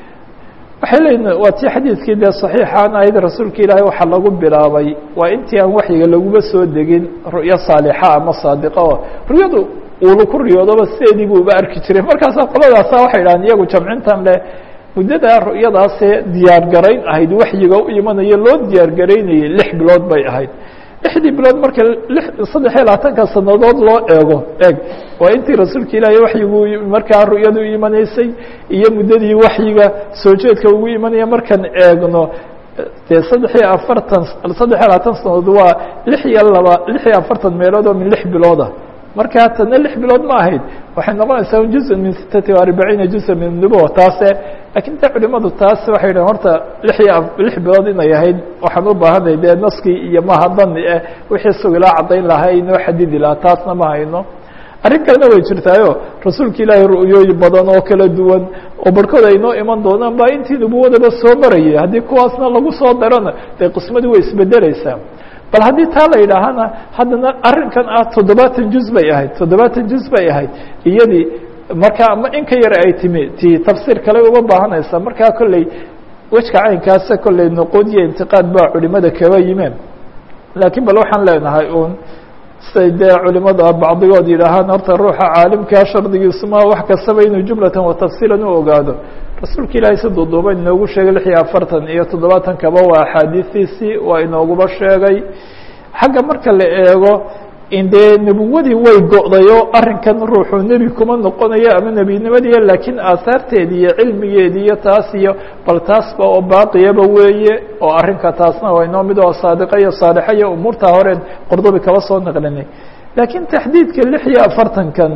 waxay leeyihin waa tii xadiidkii dee saxiixaan ahayd rasuulka ilaahay waxaa lagu bilaabay waa intii aan waxyiga laguba soo degin ru'yo saalixa ama saadiqa oo ru'yadu uula ku riyoodoba sideedii buu uba arki jiray markaasaa qoladaasa waxay idhahaan iyagu jamcintan leh muddada ru'yadaasee diyaar garayn ahayd waxyiga u imanayo loo diyaar garaynayay lix bilood bay ahayd lixdii bilood marka saddex iyo labaatanka sanadood loo eego eeg waa intii rasuulka ilaahay waxyigu markaa ru'yadu u imanaysay iyo muddadii waxyiga soo jeedka ugu imanaya markaan eegno dee saddex iyo afartan saddex iyo labaatan sanadood waa lix iyo laba lix iyo afartan meelood oo min lix bilooda markaa tana lix bilood ma ahayd waxay noqonaysaa juz-un min sittati wa arbaciina juزan min nubuwa taase lakiin ta culimadu taas waxay dhahen horta lix iyo lix bilood inay ahayd waxaan u baahanay dee naskii iyo maha dani eh wixii sugilaa caddayn lahaa inoo xadidi lahaa taasna ma hayno arrin kalena way jirtaayo rasuulka ilaahay ru'yooyin badan oo kala duwan oo barhkood ay noo iman doonaan baa intii nubuwadaba soo marayay haddii kuwaasna lagu soo darana dee qismadii way isbedeleysaa bal haddii taa la yidhaahana haddana arrinkan ah toddobaatan juz bay ahayd toddobaatan juz bay ahayd iyadii markaa ama in ka yar ay timi ti tafsiir kale uma baahanaysa markaa kolley wejka caynkaasa kolley nuquud iyo intiqaad baa culimada kaba yimeen laakiin bal waxaan leenahay uun siday dee culimada bacdigood yidhaahaan horta ruuxa caalimkaa shardigiisuma wax kastaba inuu jumlatan wa tafsiilan u ogaado rasuulka ilaahay si duuduuba inoogu sheegay lix iyo afartan iyo toddobaatan kaba waa axaadiistiisii waa inooguba sheegay xagga marka la eego in dee nebuwadii way go'day oo arrinkan ruuxu nebi kuma noqonayo ama nebinimadiiya laakiin aahaarteedii iyo cilmigeedii iyo taas iyo bal taasba oo baaqiyaba weeye oo arrinka taasna waa inoo mid oo saadiqa iyo saalixa iyo umuurtaa horeen qordobi kaba soo naqlinay laakiin taxdiidka lix iyo afartankan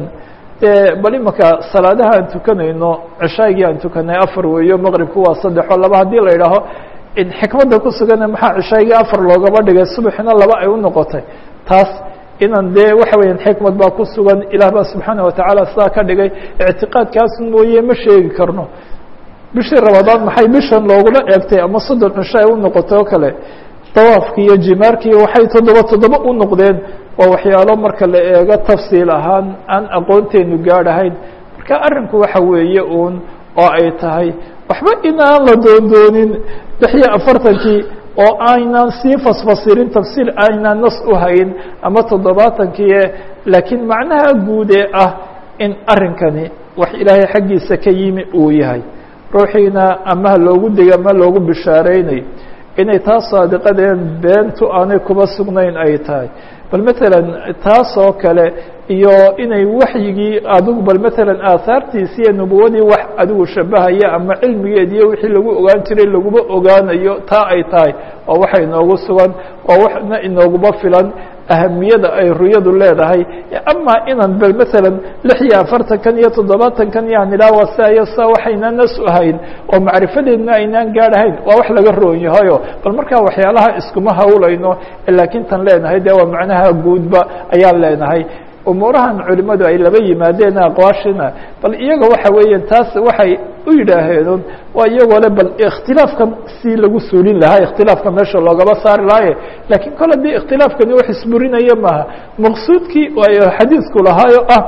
bal imaka salaadaha aan tukanayno cishaagii aan tukanay afar weeyo maqribku waa saddexoo laba haddii la idhaaho in xikmadda ku sugana maxaa cishaagii afar loogaba dhigay subaxina laba ay u noqotay taas inan dee waxa weeyaan xikmad baa ku sugan ilaah baa subxaana watacaala sidaa ka dhigay ictiqaadkaas mooye ma sheegi karno bishii ramadaan maxay bishan loogula eegtay ama soddon cisho ay u noqotay oo kale dawaafkii iyo jimaarkii waxay toddoba toddoba u noqdeen waa waxyaalo marka la eego tafsiil ahaan aan aqoonteenu gaadhahayn marka arrinku waxa weeye uun oo ay tahay waxba inaan la doondoonin lix iyo afartankii oo aynaan sii fasfasirin tafsiir aynaan nas u hayn ama toddobaatankii laakiin macnaha guud ee ah in arrinkani wax ilaahay xaggiisa ka yimi uu yahay ruuxiina ama ha loogu dega ama loogu bishaareynayo inay taas saadiqadeen beentu aanay kuba sugnayn ay tahay bal matalan taas oo kale iyo inay waxyigii adigu bal matalan aahaartiisi iyo nubuwadii wax adigu shabahaya ama cilmigeed iyo wixii lagu ogaan jiray laguma ogaanayo taa ay tahay oo waxa inoogu sugan oo waxna inooguba filan ahamiyada ay ruyadu leedahay ama inaan bal matalan lix iyo afartankan iyo toddobaatankan yaan idhaha waa saa iyo saa waxaynaan nas u hayn oo macrifadeedna aynaan gaadhahayn waa wax laga roon yahayo bal markaa waxyaalaha iskuma hawlayno laakiin tan leenahay dee waa macnaha guudba ayaan leenahay umuurahan culimadu ay laba yimaadeen aqwaashina bal iyaga waxa weeyaan taas waxay u yidhaaheen waa iyagoo le bal ikhtilaafkan si lagu suulin lahaa ikhtilaafka meesha loogaba saari lahaaye laakiin kole dii ikhtilaafkani wax isburinaya maaha maqsuudkii xadiisku lahaayo ah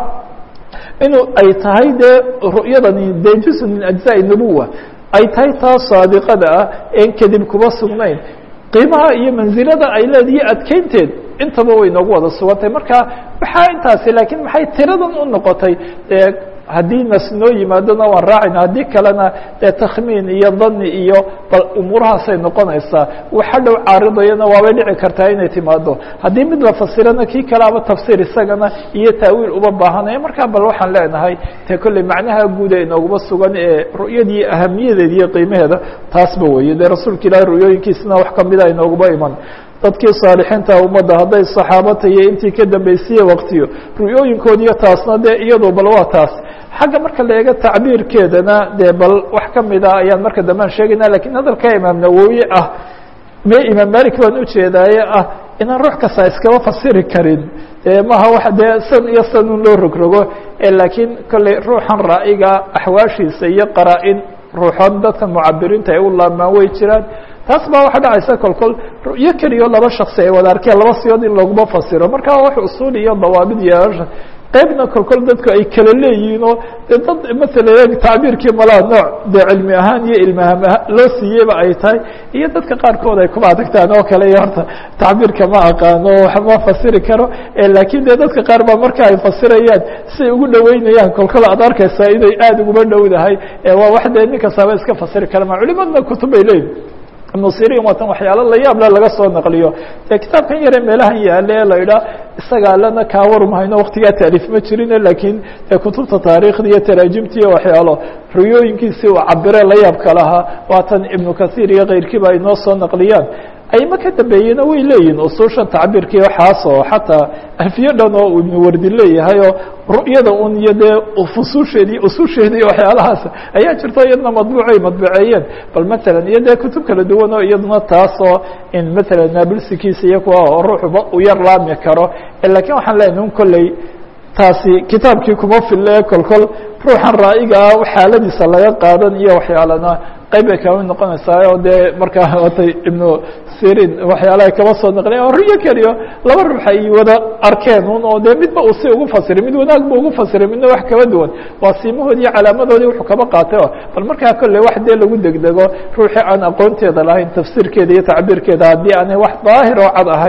inuu ay tahay dee ru'yadani dee juz min ajzaءi nubuwa ay tahay taas saadiqada ah een kadib kuba sugnayn qiimaha iyo mansilada ay leedihi adkeynteed intaba way noogu wada sugantahay marka waxaa intaasi laakiin maxay tiradan u noqotay dee haddii nas noo yimaadona waan raacayna haddii kalena dee takhmiin iyo dani iyo bal umuurahaasay noqonaysaa waxa dhow caaridayana waabay dhici kartaa inay timaado haddii mid la fasirana kii kalaaba tafsiir isagana iyo taawiil uba baahanaya markaa bal waxaan leenahay te kolley macnaha guud ee inooguba sugan ee ru'yadii ahamiyadeeda iyo qiimaheeda taasba weeye dee rasuulka ilaahay ru'yooyinkiisna wax kamida inooguba iman dadkii saalixiinta ummadda hadday saxaabata iyo intii ka dambaysiye waqtiyo ru'yooyinkoodiyo taasna dee iyadoo bal waa taas xagga marka la eego tacbiirkeedana dee bal wax kamida ayaan marka dambean sheegayna lakiin hadalka imaam nawowi ah me imaam malik baan ujeedaaye ah inaan ruux kasta iskaba fasiri karin maha wa dee san iyo san un loo rogrogo laakiin kolley ruuxan raa'iga axwaashiisa iyo qaraa-in ruuxan dadkan mucabiriinta ay u laamaan way jiraan taas baa waxa dhacaysa kolkol ru'yo keliyo laba shaksi ay wada arkeen laba siyood in laguma fasiro marka wax usuul iyo dawaabid yeelasha qaybna kolkol dadku ay kala leeyihiin oo de dad matala tacbiirkii malaa nooc dee cilmi ahaan iyo ilmaham loo siiyeyba ay tahay iyo dadka qaarkood ay kuma adagtaan oo kale iyo horta tacbiirka ma aqaano waxma fasiri karo laakiin dee dadka qaar baa marka ay fasirayaan siay ugu dhaweynayaan kolkol aad arkaysaa inay aada uguma dhowdahay waa wax dee nin kastaaba iska fasiri kara ma culimadna kutub bay leeyihin ibnusirin waatan waxyaalo la yaable laga soo naqliyo dee kitaabkan yare meelahan yaale ee la idhaa isaga alena kaa warmahayno waktigaa taaliif ma jirine laakiin dee kutubta taariikhda iyo taraajimta iyo waxyaalo ruyooyinkiisii uu cabire la yaabka lahaa waatan ibnu kahiir iyo keyrkiiba ay noo soo naqliyaan ayma ka dambeeyena way leeyihin usuushan tacbiirkii waxaas oo xataa alfiyo dhan oo uu ibnu wardi leeyahay oo ru'yada un iyo dee fusuusheedii usuusheedii waxyaalahaas ayaa jirto iyadna madbuuc ay madbuceeyeen bal matalan iyo dee kutub kala duwan oo iyaduna taasoo in matalan naabilsikiisa iyo kuwa oo ruuxuba u yar laami karo lakiin waxaan leenahay un kolley taasi kitaabkii kuma fille kolkol ruuxan raa'iga ah xaaladiisa laga qaadan iyo waxyaalana qayb ay kama noqonaysaa oo dee markaa watay ibnu sirin waxyaalaha kama soo naqliya oo riyo keliyo laba ruux ay wada arkeen un oo dee midba uu si ugu fasiray mid wanaag bu ugu fasiray midna wax kaba duwan waa siimahoodi iyo calaamadoodii wuxuu kaba qaatay o bal markaa kolley wax dee lagu degdego ruuxii aan aqoonteeda lahayn tafsiirkeeda iyo tacbiirkeeda haddii aanay wax daahir oo cad ahayn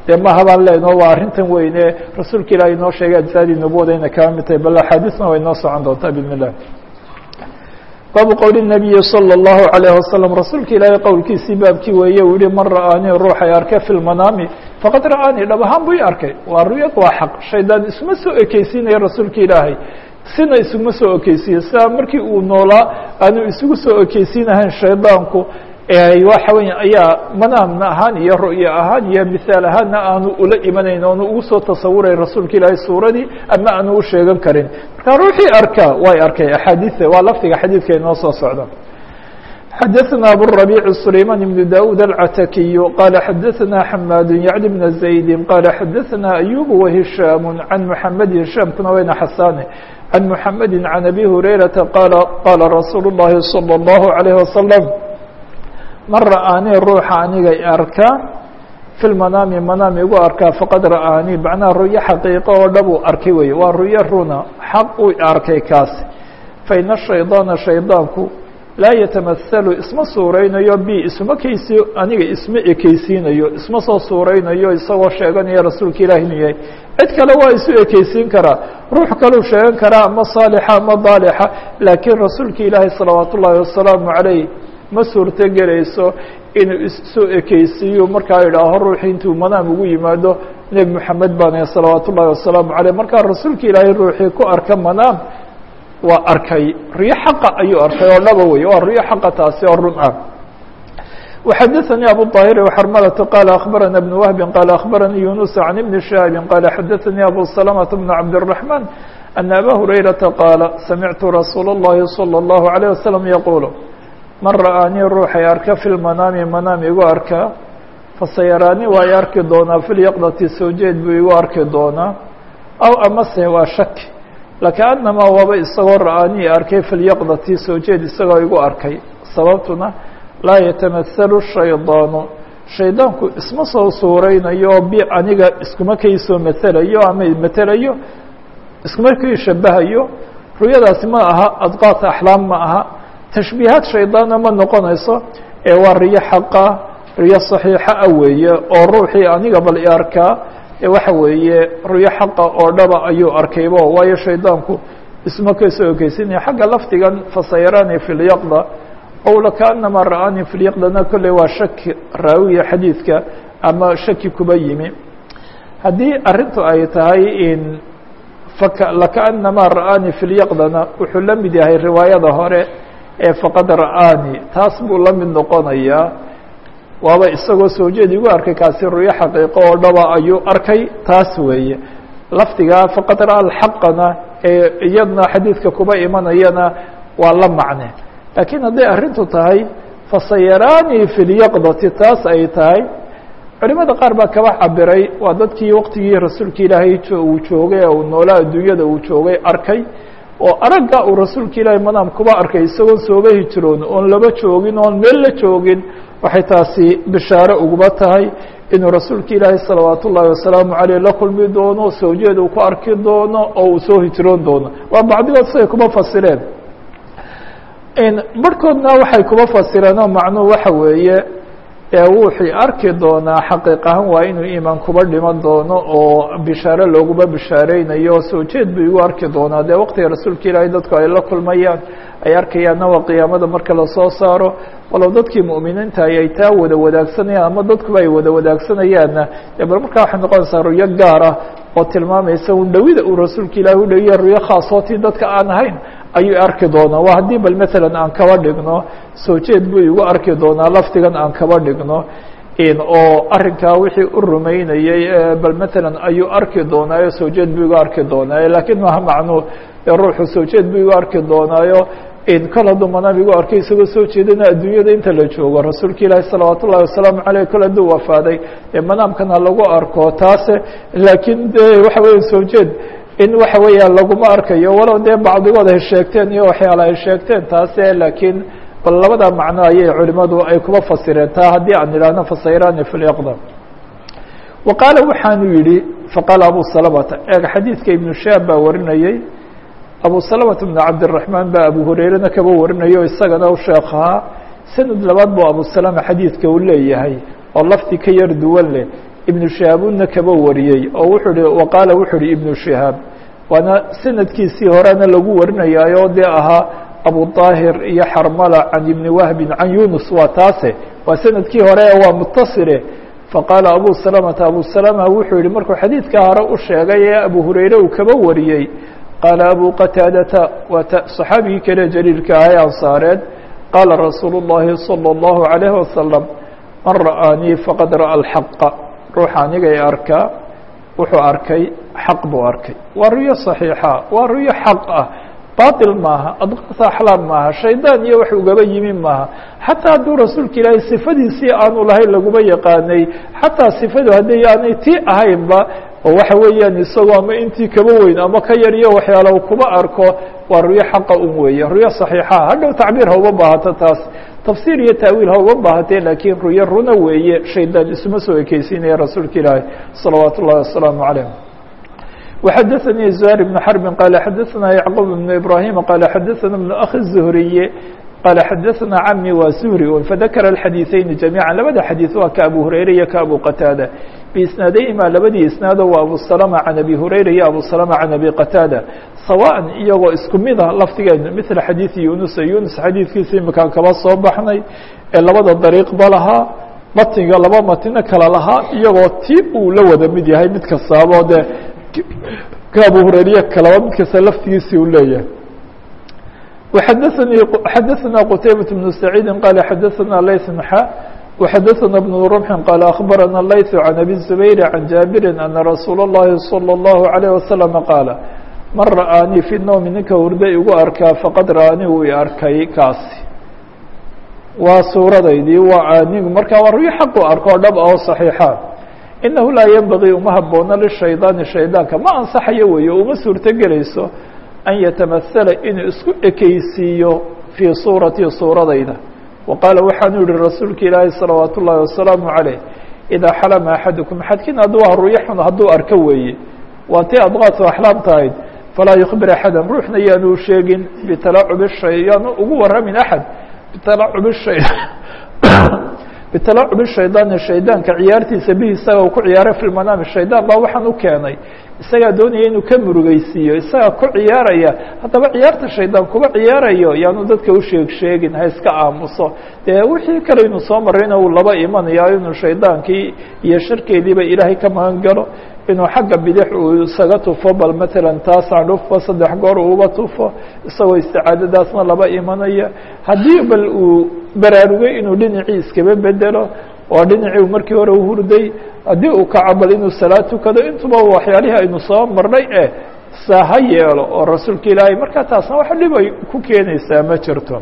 dee maha baan leenaho waa arrintan weyne rasuulka ilaah inoo sheegay ajsaadii nubuwada inay kaa mid tahay bal axaadiisna way noo socon doontaa biidn illah baabu qowli الnabiyi salى الlahu عalayه wasalam rasuulka ilaahay qowlkiisii baabkii weeye uu yihi man ra'aanii ruuxay arkay fi lmanaami faqad ra'aanii dhab ahaan buu i arkay waa ruyad waa xaq shaydaan isuma soo ekeysiinaya rasuulka ilaahay sina isuguma soo ekeysiiye sidaa markii uu noolaa aanu isugu soo ekeysiinahayn shaydaanku waxa weya ayaa manaamna ahaan iyo ru'yo ahaan iyo mihaal ahaanna aanu ula imanayn oonu ugu soo tasawuray rasuulka ilaahay suuradii ama aanu u sheegan karin marka ruuxii arkaa way arkay axaadiia waa lafdiga xadiidka inoo soo socda xadaثna abالربيع سليمان بن داود العتكي قال xadaثna حماad يعن بن زaيد قال xadaثna أيوب وهiشhام عن محمد هiشhاaمkuna wayna xasane عن محمد عن أبي هريرةa qال qاla رasuuل اللhi صلى الله عليه وسلم man ra'aanii ruuxa aniga arkaa fi lmanaami manaam igu arkaa faqad ra'aanii macnaha ru'yo xaqiiqo oo dhab uu arkay weeye waa ru'yo runa xaq uu arkay kaasi faina shaydaana shaydaanku laa yatamahalu isma suuraynayo bi isma kaysi aniga isma ekeysiinayo isma soo suuraynayo isagoo sheeganaya rasuulka ilaah inuu yahay cid kale waa isu ekeysiin karaa ruux kaleu sheegan karaa ama saalixa ama daalixa laakiin rasuulka ilaahi salawaat ullaahi wasalaamu calayh ma suurto gelayso inuu issoo ekeysiiyo markaa idhaaho ruuxii intuu manaam ugu yimaado nebi moxamed baan salawaat ullaahi wasalaamu caleyh markaa rasuulka ilaahay ruuxii ku arka manaam waa arkay riyo xaqa ayuu arkay oo dhaba wey waa riyo xaqa taasi oo run ah وxadaثnي abu طاhir وxrmlة qال أخbarana بن وهب qال أخbaranii يuنس عن بن شhهاب qال xadaثnي abu سلمة بن cabدالرحمن أن abا هurayرaةa qاaل samictu rasuul الlahi صلى الله عليه وسلم yquل man ra'aanii ruuxay arka fi lmanaami manaam igu arkaa fasayaraanii waa i arki doonaa fi lyaqdati soo jeed buu igu arki doonaa aw amase waa shaki lakaanamaa waaba isagoo ra'aanii arkay fi lyaqdati soo jeed isagoo igu arkay sababtuna laa yatamahalu shaydaanu shaydaanku isma soo suuraynayo bi aniga iskuma kaysoo matelayo ama matelayo iskuma kay shabahayo ruyadaasi ma aha adqaat axlaam ma aha tashbiihaad shaydaana ma noqonayso ee waa riyo xaqa riyo صaxiixa a weeye oo ruuxii aniga bal i arkaa ee waxa weeye riyo xaqa oo dhaba ayuu arkaybo waayo shaydaanku isma kasoo ekeysinaya xagga lafdigan fasayaraani fi lyaqda ow lakaanamaa ra'aani fi lyaqdana kolley waa shaki raawiya xadiidka ama shaki kuba yimi haddii arrintu ay tahay in lakaanamaa ra'aani fi lyaqdana wuxuu la mid yahay riwaayada hore ee faqad ra'aani taas buu la mid noqonayaa waaba isagoo soo jeed igu arkay kaasi ruyo xaqiiqo oo dhaba ayuu arkay taas weeye lafdigaa faqad ra'a alxaqana ee iyadna xadiidka kuba imanayana waa la macne laakiin hadday arrintu tahay fasayaraanii fi lyaqdati taas ay tahay culimada qaar baa kaba cabiray waa dadkii waqtigii rasuulka ilaahay uu joogay ee uu noolaa adduunyada uu joogay arkay oo aragga uu rasuulka ilaahay manaam kuba arkay isagoon sooba hijroon oon laba joogin oon meel la joogin waxay taasi bishaare uguba tahay inuu rasuulka ilaahay salawaat ullaahi wasalaamu caleyh la kulmi doono soo jeed uu ku arki doono oo uu soo hijroon doono waa bacdigood siday kuba fasireen barhkoodna waxay kuba fasireen oo macnuhu waxa weeye wuxuu arki doonaa xaqiiq ahaan waa inuu iimaan kuba dhiman doono oo bishaare looguma bishaareynayo soo jeed buu igu arki doonaa dee waqtiga rasuulka ilaahay dadku ay la kulmayaan ay arkayaanna waa qiyaamada marka lasoo saaro walow dadkii mu'miniinta ay taa wada wadaagsanayaan ama dadkuba ay wada wadaagsanayaan dee bal markaa waxay noqonaysaa ruyo gaar ah oo tilmaamaysa un dhawida uu rasuulka ilaahay u dhawiya ruyo khaasootii dadka aan ahayn ayuu arki doonaa waa haddii bal matalan aan kaba dhigno soo jeed buu igu arki doonaa lafdigan aan kaba dhigno oo arrinkaa wixii u rumaynayey bal matalan ayuu arki doonaayo soo jeed buu igu arki doonaayo laakiin maha macnuu ruuxu soo jeed buu igu arki doonaayo kol hadduu manaam igu arkay isagoo soo jeedana adduunyada inta la joogo rasuulka ilaahi salawaat ullahi wasalaamu caleyh kol hadduu wafaaday manaamkana lagu arko taase laakiin de waxa weya soo jeed in waxa weeyaan laguma arkayo walow dee bacdigood ay sheegteen iyo waxyaala ay sheegteen taase laakiin bal labada macno ayay culimadu ay kuba fasireen taa haddii aan idhaahno fasayraani fi lyaqda wa qaala waxaanu yidhi faqaala abu salamata eeg xadiidka ibnu shaab baa warinayey abu salamata bn cabdiraxmaan baa abu hureyrena kaba warinayo isagana u sheekhaa sanad labaad buu abu salama xadiidka u leeyahay oo lafdi ka yar duwan leh ibnu shihaabuna kaba wariyey oo wuxuu hi waqaala wuxuu hi ibnu shihaab waana sanadkiisii horena lagu warinayaayo dee ahaa abu طaahir iyo xarmala can ibni wahbin can yunus waa taase waa sanadkii hore waa mutasile faqaala abu salamata abu salama wuxuu yihi markuu xadiidka hore u sheegay ee abu hurayre uu kaba wariyey qaala abu qataadata waa صaxaabigii kale jaliilka ah ee ansaareed qaala rasuulu الlahi salى الlahu عalayه wasalam man ra'aanii faqad ra'a alxaqa ruuxa anigay arkaa wuxuu arkay xaq buu arkay waa ruyo صaxiixa waa ruyo xaq ah baطil maaha adqaasa axlaam maaha shaydaan iyo wax ugaba yimi maaha xataa hadduu rasuulka ilaahay sifadiisii aanu lahayn laguma yaqaanay xataa sifadu haddii aanay tii ahaynba oo waxa weeyaan isagoo ama intii kaba weyn ama ka yar iyo waxyaala kuma arko waa ruyo xaqa un weeye ruyo صaxiixa hadhow tacbiir ha uma baahato taas tafsiir iyo taawiil ha uma baahatee laakiin ruyo runa weeye shaydaan isuma soo ekeysiinaya rasuulka ilaahay salawaat ullahi wasalaamu calayh وxdثnي زهير بن حرب قال xdثna يعقوب بن إبراهيم قال xdثna بن أخي الزهري قال xdثna cمي wa زهري فذkر الحadيثين جميعا labada xadيث waa ka أبو هريرة iyo ka أبو قتاaدة بإسناadيهima labadii isناado waa أبو سلمة عن أبي هريرة iyo أبو سلمة عن أبي قتاaدة sawاء iyagoo isku mida laftigeed مثل xadيث يuنس يuنس xadيثkiisa imika kaba soo baxnay ee labada dريق ba lahaa matniga laba matino kala lahaa iyagoo ti uu la wada mid yahay mid kastaabo de ka abu hurayriya kalaba mid kasta laftigiisii u leeyahay وxadثnي xadثna qتaybaة بن سacيidi qال xadثna layث xa وxadثna بن رمح qال أخbarana layث عن أbي الزبير عن jاaبiri أنa رasuul الlahi صلى الlaه عليه وسلم qاaل man ra'aanii في النوم ninka hurda igu arkaa faqad ra'aanii uu i arkay kaasi waa suuradaydii waa anigu marka waa ruyo xaq u arko dhab oo صaحيixa inahu laa yenbagii uma haboona lishaydaani shaydaanka ma ansaxayo weeye uma suurto gelayso an yatamasala inuu isku ekeysiiyo fii suuratii suuradayda wa qaala waxaanu yihi rasuulka ilaahi salawaat ullaahi wasalaamu calayh idaa xalama axadukum axadkiin hadduu ruyo xun hadduu arko weeye waa tii adqaasu axlaam tahayd falaa yukbir axada ruuxna yaanu sheegin bitalacubi shay yaanu ugu waramin axad bitalacubi shay bitalacubi shaydaani shaydaanka ciyaartiisa bihi isaga uu ku ciyaaray fi lmanaami shaydaan baa waxaan u keenay isagaa doonaya inuu ka murugeysiiyo isagaa ku ciyaaraya haddaba ciyaarta shaydaan kuba ciyaarayo yaanu dadka u sheeg sheegin ha iska aamuso dee wixii kale inuu soo marayna uu laba imanayaa inuu shaydaankii iyo sharkeediiba ilaahay ka magan galo inuu xagga bidix uu isaga tufo bal matalan taasaan dhufo saddex goor uuba tufo isagoo isticaadadaasna laba imanaya haddii bal uu baraarugay inuu dhinacii iskaba bedelo oo dhinacii markii hore u hurday haddii uu kaco bal inuu salaad tukado intuba waxyaalihii aynu soo marnay eh saa ha yeelo oo rasuulka ilaahay markaa taasna wax dhib ay ku keenaysaa ma jirto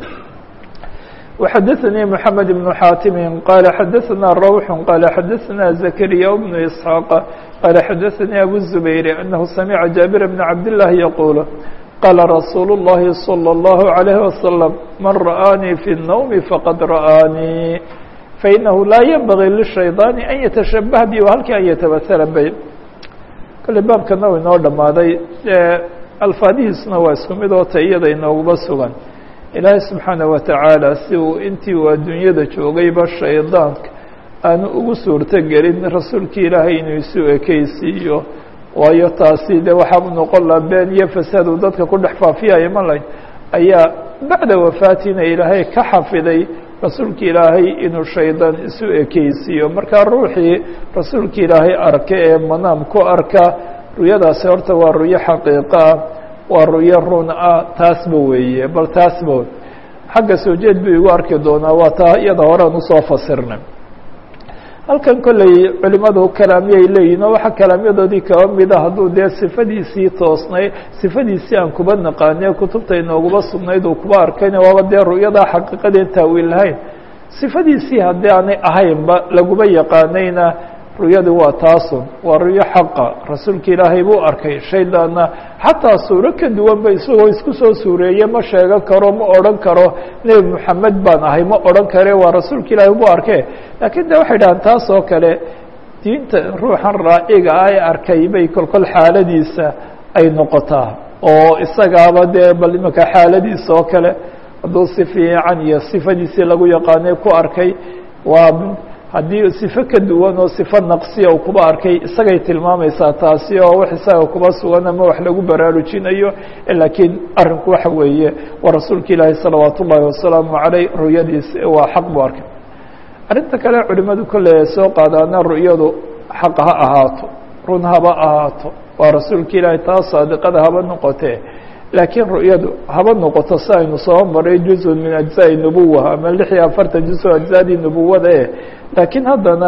وxadثnي محamed بن xاatim qال xadثna روح qال xadثna زكريا بن إسحاaq qال xadثnي أbو الزبير أنه سمعa جابر بن عبد الله يقول qال رsuuل اللhi صلى الله عليه وسلم من رآnي في النوم فqad رآnي فإنه laa ينبغي للشhayطاaن أن يتشhبه بي halkii an yتمثل by kale baabkana w inoo dhamaaday alfaadihiisuna waa isku mid oo ta iyada inooguba sugan ilaahay subxaanaه wataعaalى si uu intii uu adduunyada joogayba shaydaanka aanu ugu suurto gelin rasuulka ilaahay inuu isu ekeysiiyo waayo taasi de waxaa noqon laha been iyo fasaad uu dadka ku dhex faafiyaya malay ayaa bacda wafaatiina ilaahay ka xafiday rasuulka ilaahay inuu shaydaan isu ekeysiiyo markaa ruuxii rasuulka ilaahay arka ee manaam ku arka ruyadaasi horta waa ruyo xaqiiqo ah waa ruyo run ah taasba weeye bal taasba xagga soo jeed buu igu arki doonaa waa taa iyada horean usoo fasirnay halkan kolley culimadu kalaamiyay leeyihin oo waxaa kalaamyadoodii kaba mida hadduu dee sifadiisii toosnay sifadiisii aan kuba naqaane kutubta inoogaba sugnayd uu kuba arkayna waaba dee ru'yadaa xaqiiqadeen taawiil lahayn sifadiisii haddii aanay ahaynba laguba yaqaanayna ruyadu waa taasun waa ruyo xaqa rasuulka ilaahay buu arkay shaydaanna xataa suuro ka duwanba isagoo isku soo suureeye ma sheegan karo ma odhan karo nebi moxamed baan ahay ma odhan kare waa rasuulka ilaahay buu arke laakiin de waxay dhahaan taas oo kale diinta ruuxan raaciga ah ee arkay bay kolkol xaaladiisa ay noqotaa oo isagaaba dee bal imanka xaaladiisa oo kale hadduu si fiican iyo sifadiisii lagu yaqaanay ku arkay waa haddii sifo ka duwan oo sifo naqsiya uu kuba arkay isagay tilmaamaysaa taasi oo wax isaga kuba sugan ama wax lagu baraarujinayo laakiin arrinku waxa weeye waa rasuulka ilaahi salawaat ullaahi wasalaamu caleyh ru'yadiis waa xaq buu arkay arrinta kale culimadu kolle soo qaadaana ru'yadu xaq ha ahaato run haba ahaato waa rasuulka ilaahi taa saadiqada haba noqotee laakiin ru'yadu haba noqoto si aynu soo maray juzun min ajzaai nubuwa ama lix iyo afartan juz oo ajzaadii nubuwada eh laakiin haddana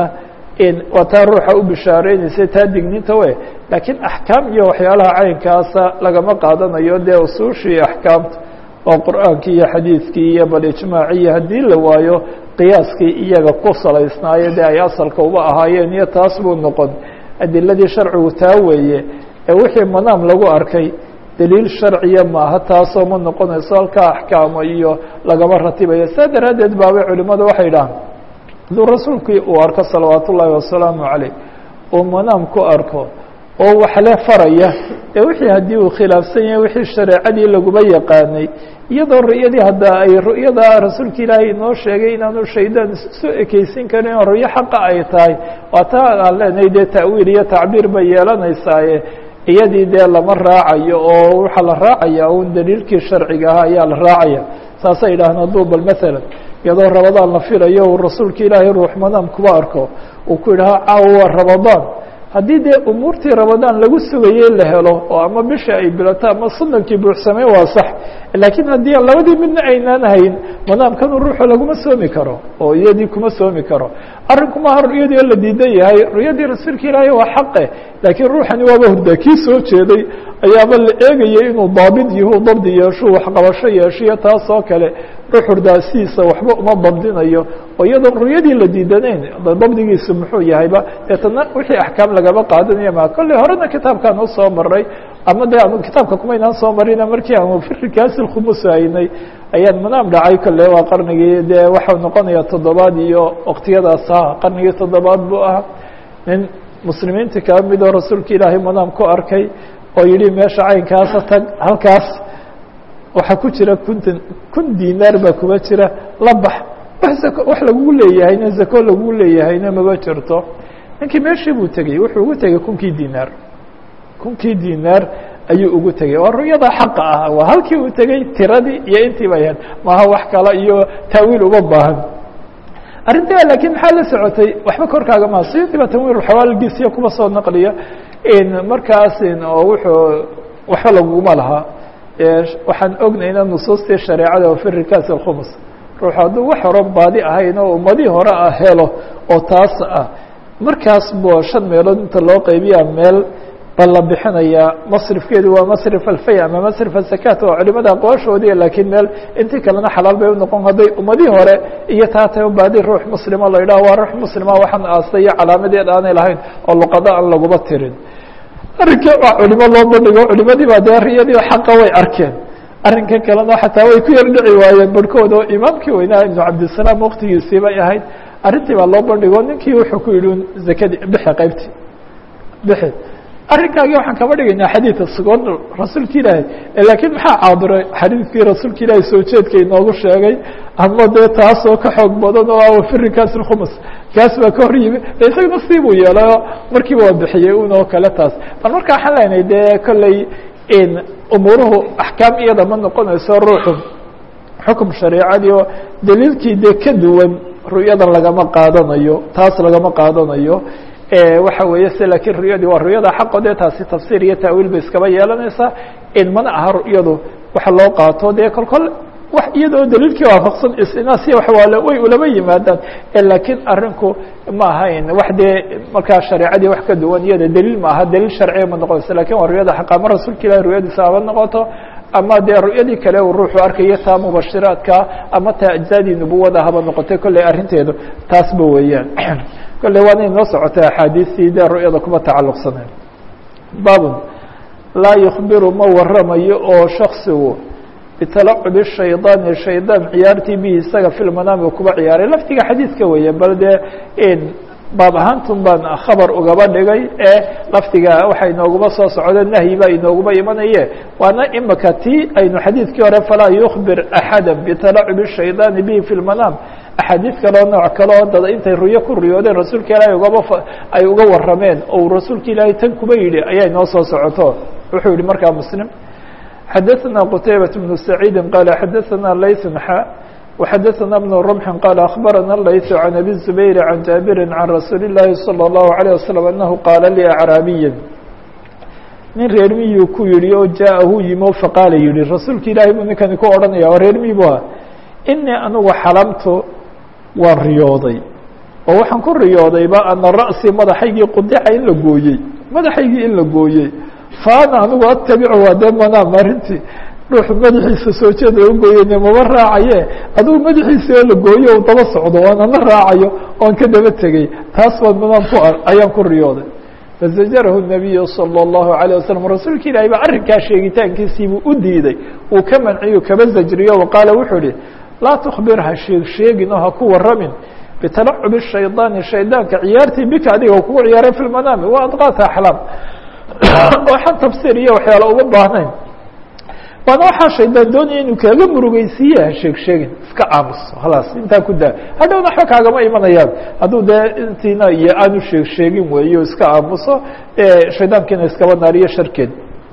waa taa ruuxa u bishaareynaysa taa digninta we laakiin axkaam iyo waxyaalaha caynkaasa lagama qaadanayo dee usuushii axkaamta oo qur'aankii iyo xadiidkii iyo bal ijmaaciyo haddii la waayo qiyaaskii iyaga ku salaysnaayo dee ay asalka uba ahaayeen iyo taas buu noqon adiladii sharcigu taa weeye ee wixii manaam lagu arkay daliil sharciya maaha taasoo ma noqonayso halkaa axkaamo iyo lagama ratibayo saa daraaddeed baabay culimadu waxay dhahaan hadduu rasuulkii uu arko salawaat ullaahi wasalaamu caleyh uu manaam ku arko oo waxle faraya ee wixii haddii uu khilaafsan yahay wixii shareecadii laguma yaqaanay iyadoo ru'yadii hadda ay ru'yada rasuulka ilaahay inoo sheegay inaanu shaydaan soo ekeysin karin oo ru'yo xaqa ay tahay waa taa aan leenahay dee ta'wiil iyo tacbiir bay yeelanaysaaye iyadii dee lama raacayo oo waxaa la raacaya un daliilkii sharciga ahaa ayaa la raacaya saasay yidhaaheen hadduu bal maalan iyadoo rabadaan la filayo uu rasuulka ilaahay ruux manaam kuba arko uu ku yidhaha caawa waa rabadaan haddii dee umuurtii rabadaan lagu sugayey la helo oo ama bisha ay bilato ama sunankii buuxsamey waa sax laakiin haddii aan labadii midna aynaan hayn manaamkanu ruuxa laguma soomi karo oo iyadii kuma soomi karo arrinku maaha ru'yadii oo la diidan yahay ru'yadii rasuulka ilaahay waa xaqe laakiin ruuxani waaba hurdaa kii soo jeeday ayaaba la eegayay inuu daabid yahu dabdi yeesho waxqabasho yeeshiyo taas oo kale ruux hurdaasiisa waxba uma dabdinayo oo iyadoo ru'yadii la diidanayn dabdigiisu muxuu yahayba deetana wixii axkaam lagaba qaadanaya ma kolley horena kitaabkaan u soo maray ama de anu kitaabka kumaynaan soo marina markii aanu firikaasi khumus haynay ayaan manaam dhacay kolle waa qarnigii dee waxau noqonaya toddobaad iyo waktiyadaas ah qarnigii toddobaad buu ahaa nin muslimiinta kaa midoo rasuulka ilaahay manaam ku arkay oo yidhi meesha caynkaasa tag halkaas waxaa ku jira kuntan kun dinaar baa kuba jira la bax wax zako wax lagugu leeyahayna zako lagugu leeyahayna maba jirto ninkii meeshii buu tegey wuxuu ugu tegey kunkii dinaar kunkii dinaar ayuu ugu tegey waa ru'yada xaqa ah waa halkii uu tegey tiradii iyo intii bay ahayd maaha wax kale iyo taawiil uma baahan arrintaa laakiin maxaa la socotay waxba korkaaga maa siyuuti baa tanwiir xawaalgiisiya kuba soo naqliya markaas oo wuxuu waxba laguma lahaa waxaan ognayna nusuustii shareecada oo fi rikaas alkhumus ruux hadduu wax horo baadi ahayn oo ummadii hore ah helo oo taas ah markaas buu shan meelood inta loo qaybiyaa meel bal la bixinayaa masrifkeedu waa masrif alfay ama masrif asakaat oo culimada aqwaashoodii laakiin meel intii kalena xalaal bay unoqon hadday ummadii hore iyo taa tahay baadi ruux muslima la yidhaha waa ruux muslima waxaan aastay iyo calaamadeed aanay lahayn oo luqado aan laguba tirin arrinka waa culimo loo bandhigo culimadii baa dee riyadii xaqa way arkeen arrinkan kalena xataa way ku yar dhici waayeen barhkooda oo imaamkii weynaa ibnu cabdisalaam waqtigiisii bay ahayd arrintii baa loo bandhigo ninkii wuxuu ku yidhi zakadii bixi qaybtii bixi arrinkaagii waxaan kaba dhigaynaa xadiidka sugoon rasuulka ilaahay laakiin maxaa caabiray xadiidkii rasuulka ilaahay soo jeedka inoogu sheegay ama dee taasoo ka xoog badan oo ah firikaas alkhumus kaas baa ka hor yimi isagana sii buu yeelayo markiiba waa bixiyey unoo kale taas bal marka waxaan leenahay dee kolley umuuruhu axkaam iyada ma noqonayso ruuxu xukum shareicadii oo daliilkii dee ka duwan ru'yada lagama qaadanayo taas lagama qaadanayo waxa weeye se laakiin ru'yadii waa ru'yada xaqo dee taasi tafsiir iyo ta'wiil bay iskaba yeelanaysaa in mana aha ru'yadu waxa loo qaato dee kol kol wax iyadoo daliilkii waafaqsan isinaasiya waxwaale way ulama yimaadaan laakiin arrinku ma ahayn wax dee markaa shareecadii wax ka duwan iyada daliil ma aha daliil sharciya ma noqonayso lakin waa ru'yada xaqa ama rasuulka ilahi ru'yadiisa haba noqoto ama dee ru'yadii kale uu ruuxu arkayo taa mubashiraadka ama taa ajzaadii nubuwada haba noqotay kolley arrinteedu taasba weeyaan kolley waana inoo socotay axaadiistii dee ru'yada kuma tacalluqsaneen babun laa yukbiru ma waramayo oo shaksigu bitalacubi shaydaani shaydaan ciyaartii bihi isaga fi lmanaami kuba ciyaaray laftiga xadiidka weeye bal dee baab ahaantun baan khabar ugaba dhigay ee laftiga waxa inooguma soo socdo nahyi baa inooguma imanaye waana imaka tii aynu xadiidkii hore falaa yukbir axada bitalacubi shaydaani bihi fi lmanaam axaadiis kaleo nooc kale oo dad intay ruyo ku riyoodeen rasuulka ilaahay ugaba ay uga warrameen oo rasuulka ilaahay tan kuba yidhi ayaa inoo soo socoto wuxuu yihi markaa muslim xadaثna qtaybaة بن سacيidi qala xadaثna layث xa وxadaثna بن رمح qال أخbarana layث عan أbي الزbayr عan jaaبiri عan rasuuli الlahi صلى الlaهu عليه وسلم أنahu qaala لأعraabiyi nin reer miyuu ku yihi oo jaaءahu yimo faqaala yihi rasuulka ilaahay buu ninkani ku odhanaya oo reer miy bu ah inii anugu xalamtu waan riyooday oo waxaan ku riyoodayba ana ra'sii madaxaygii qudica in la gooyey madaxaygii in la gooyey faana anigu atabicu waa dee manaam arrintii ruux madaxiisa soo jeeda u gooyeyne maba raacaye adigu madaxiisa oo la gooyo u daba socdo waana la raacayo oon ka daba tegey taas baan manaam ku ayaan ku riyooday fazajarahu الnabiyu salى الlahu عalيه wasalam rasuulka ilaahay baa arrinkaa sheegitaankiisiibuu u diiday uu ka manciyo kaba zajriyo waqaala wuxuu ihi laa tukbir ha sheeg sheegin oo ha ku warramin bitalacubi shaydaani shaydaanka ciyaartii bika adiga kugu ciyaaray fi lmanaami wa adqaata axlaam waxaan tafsiir iyo waxyaala uga baahnayn waana waxaa shaydaan doonaya inuu kaaga murugeysiiye ha sheeg sheegin iska aamuso halaas intaa ku daa hadhowna waxba kaagama imanayaan hadduu dee intiina iyo aanu sheeg sheegin weeyo iska aamuso shaydaankiina iskaba naariyo sharkeed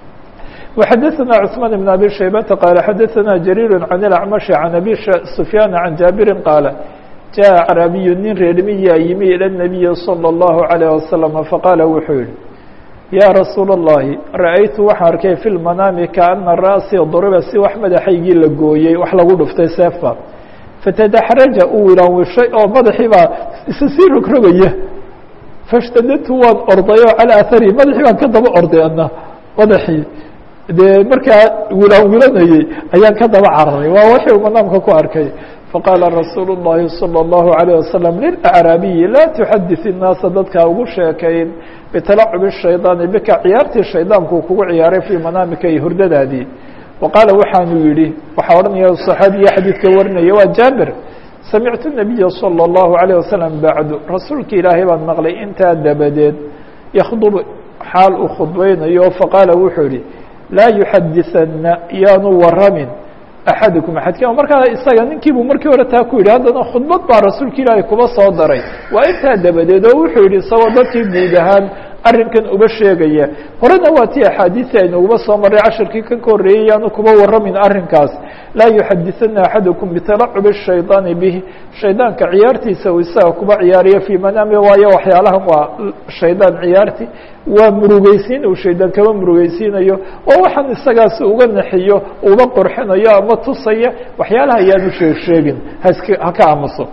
وxadaثna cثmaan بن abi shaybata qaala xadaثna jariir can اlacmaشhi can abi sufyaan can jaabirin qaala jaءa acraabiyu nin reermiyaa yimi ilى الnabiyi salى الlahu عalيه wasalam faqaala wuxuu yihi yaa rasuula الlahi ra'aytu waxaan arkay fi lmanaami kaana ra'sii duriba si wax madaxaygii la gooyey wax lagu dhuftay seefa fatadaxraja uu wilaanwishay oo madaxii baa isa sii rogrogaya fashtadadtu waan orday oo calى ahari madaxii baan ka daba orday ana madaxii dee markaa wilaan wilanayey ayaan ka daba cararay waa waxii uu manaamka ku arkay faqaala rasuulu الlahi salى الlahu عalيه wasalam lilأcraabiyi laa tuxadith الnaasa dadkaa ugu sheekayn bitalacubi الshaydaani bika ciyaartii shaydaanku kugu ciyaaray fii manaamika iyo hurdadaadii waqaala waxaanu yihi waxaa odhanaya صaxaabiya xadiidka warinaya waa jaabir samictu الnabiya salى الlahu عalيه wasalam bacdu rasuulka ilaahay baan maqlay intaa dabadeed yakhdub xaal uu khudbaynayo faqaala wuxuu yihi laa yuxadisana yaanu waramin axadukum axadkiima markaa isaga ninkiibuu markii hore taa ku yidhi haddana khudbad baa rasuulka ilaahay kuba soo daray waa intaa dabadeed oo wuxuu yihi isagoo dadkii guud ahaan arrinkan uba sheegaya horena waa tii axaadiisi aynuguba soo maray cashirkii ka ka horreeyey yaanu kuba warramin arrinkaas laa yuxadisana axadukum bitalacubi الshaydaani bihi shaydaanka ciyaartiisa uu isaga kuba ciyaariyo fii manaami waayo waxyaalahan waa shaydaan ciyaarti waa murugeysiin uu shaydaan kaba murugeysiinayo oo waxaan isagaas uga naxiyo uba qorxinayo ama tusaya waxyaalaha ayaanu sheeg sheegin haska ha ka aamuso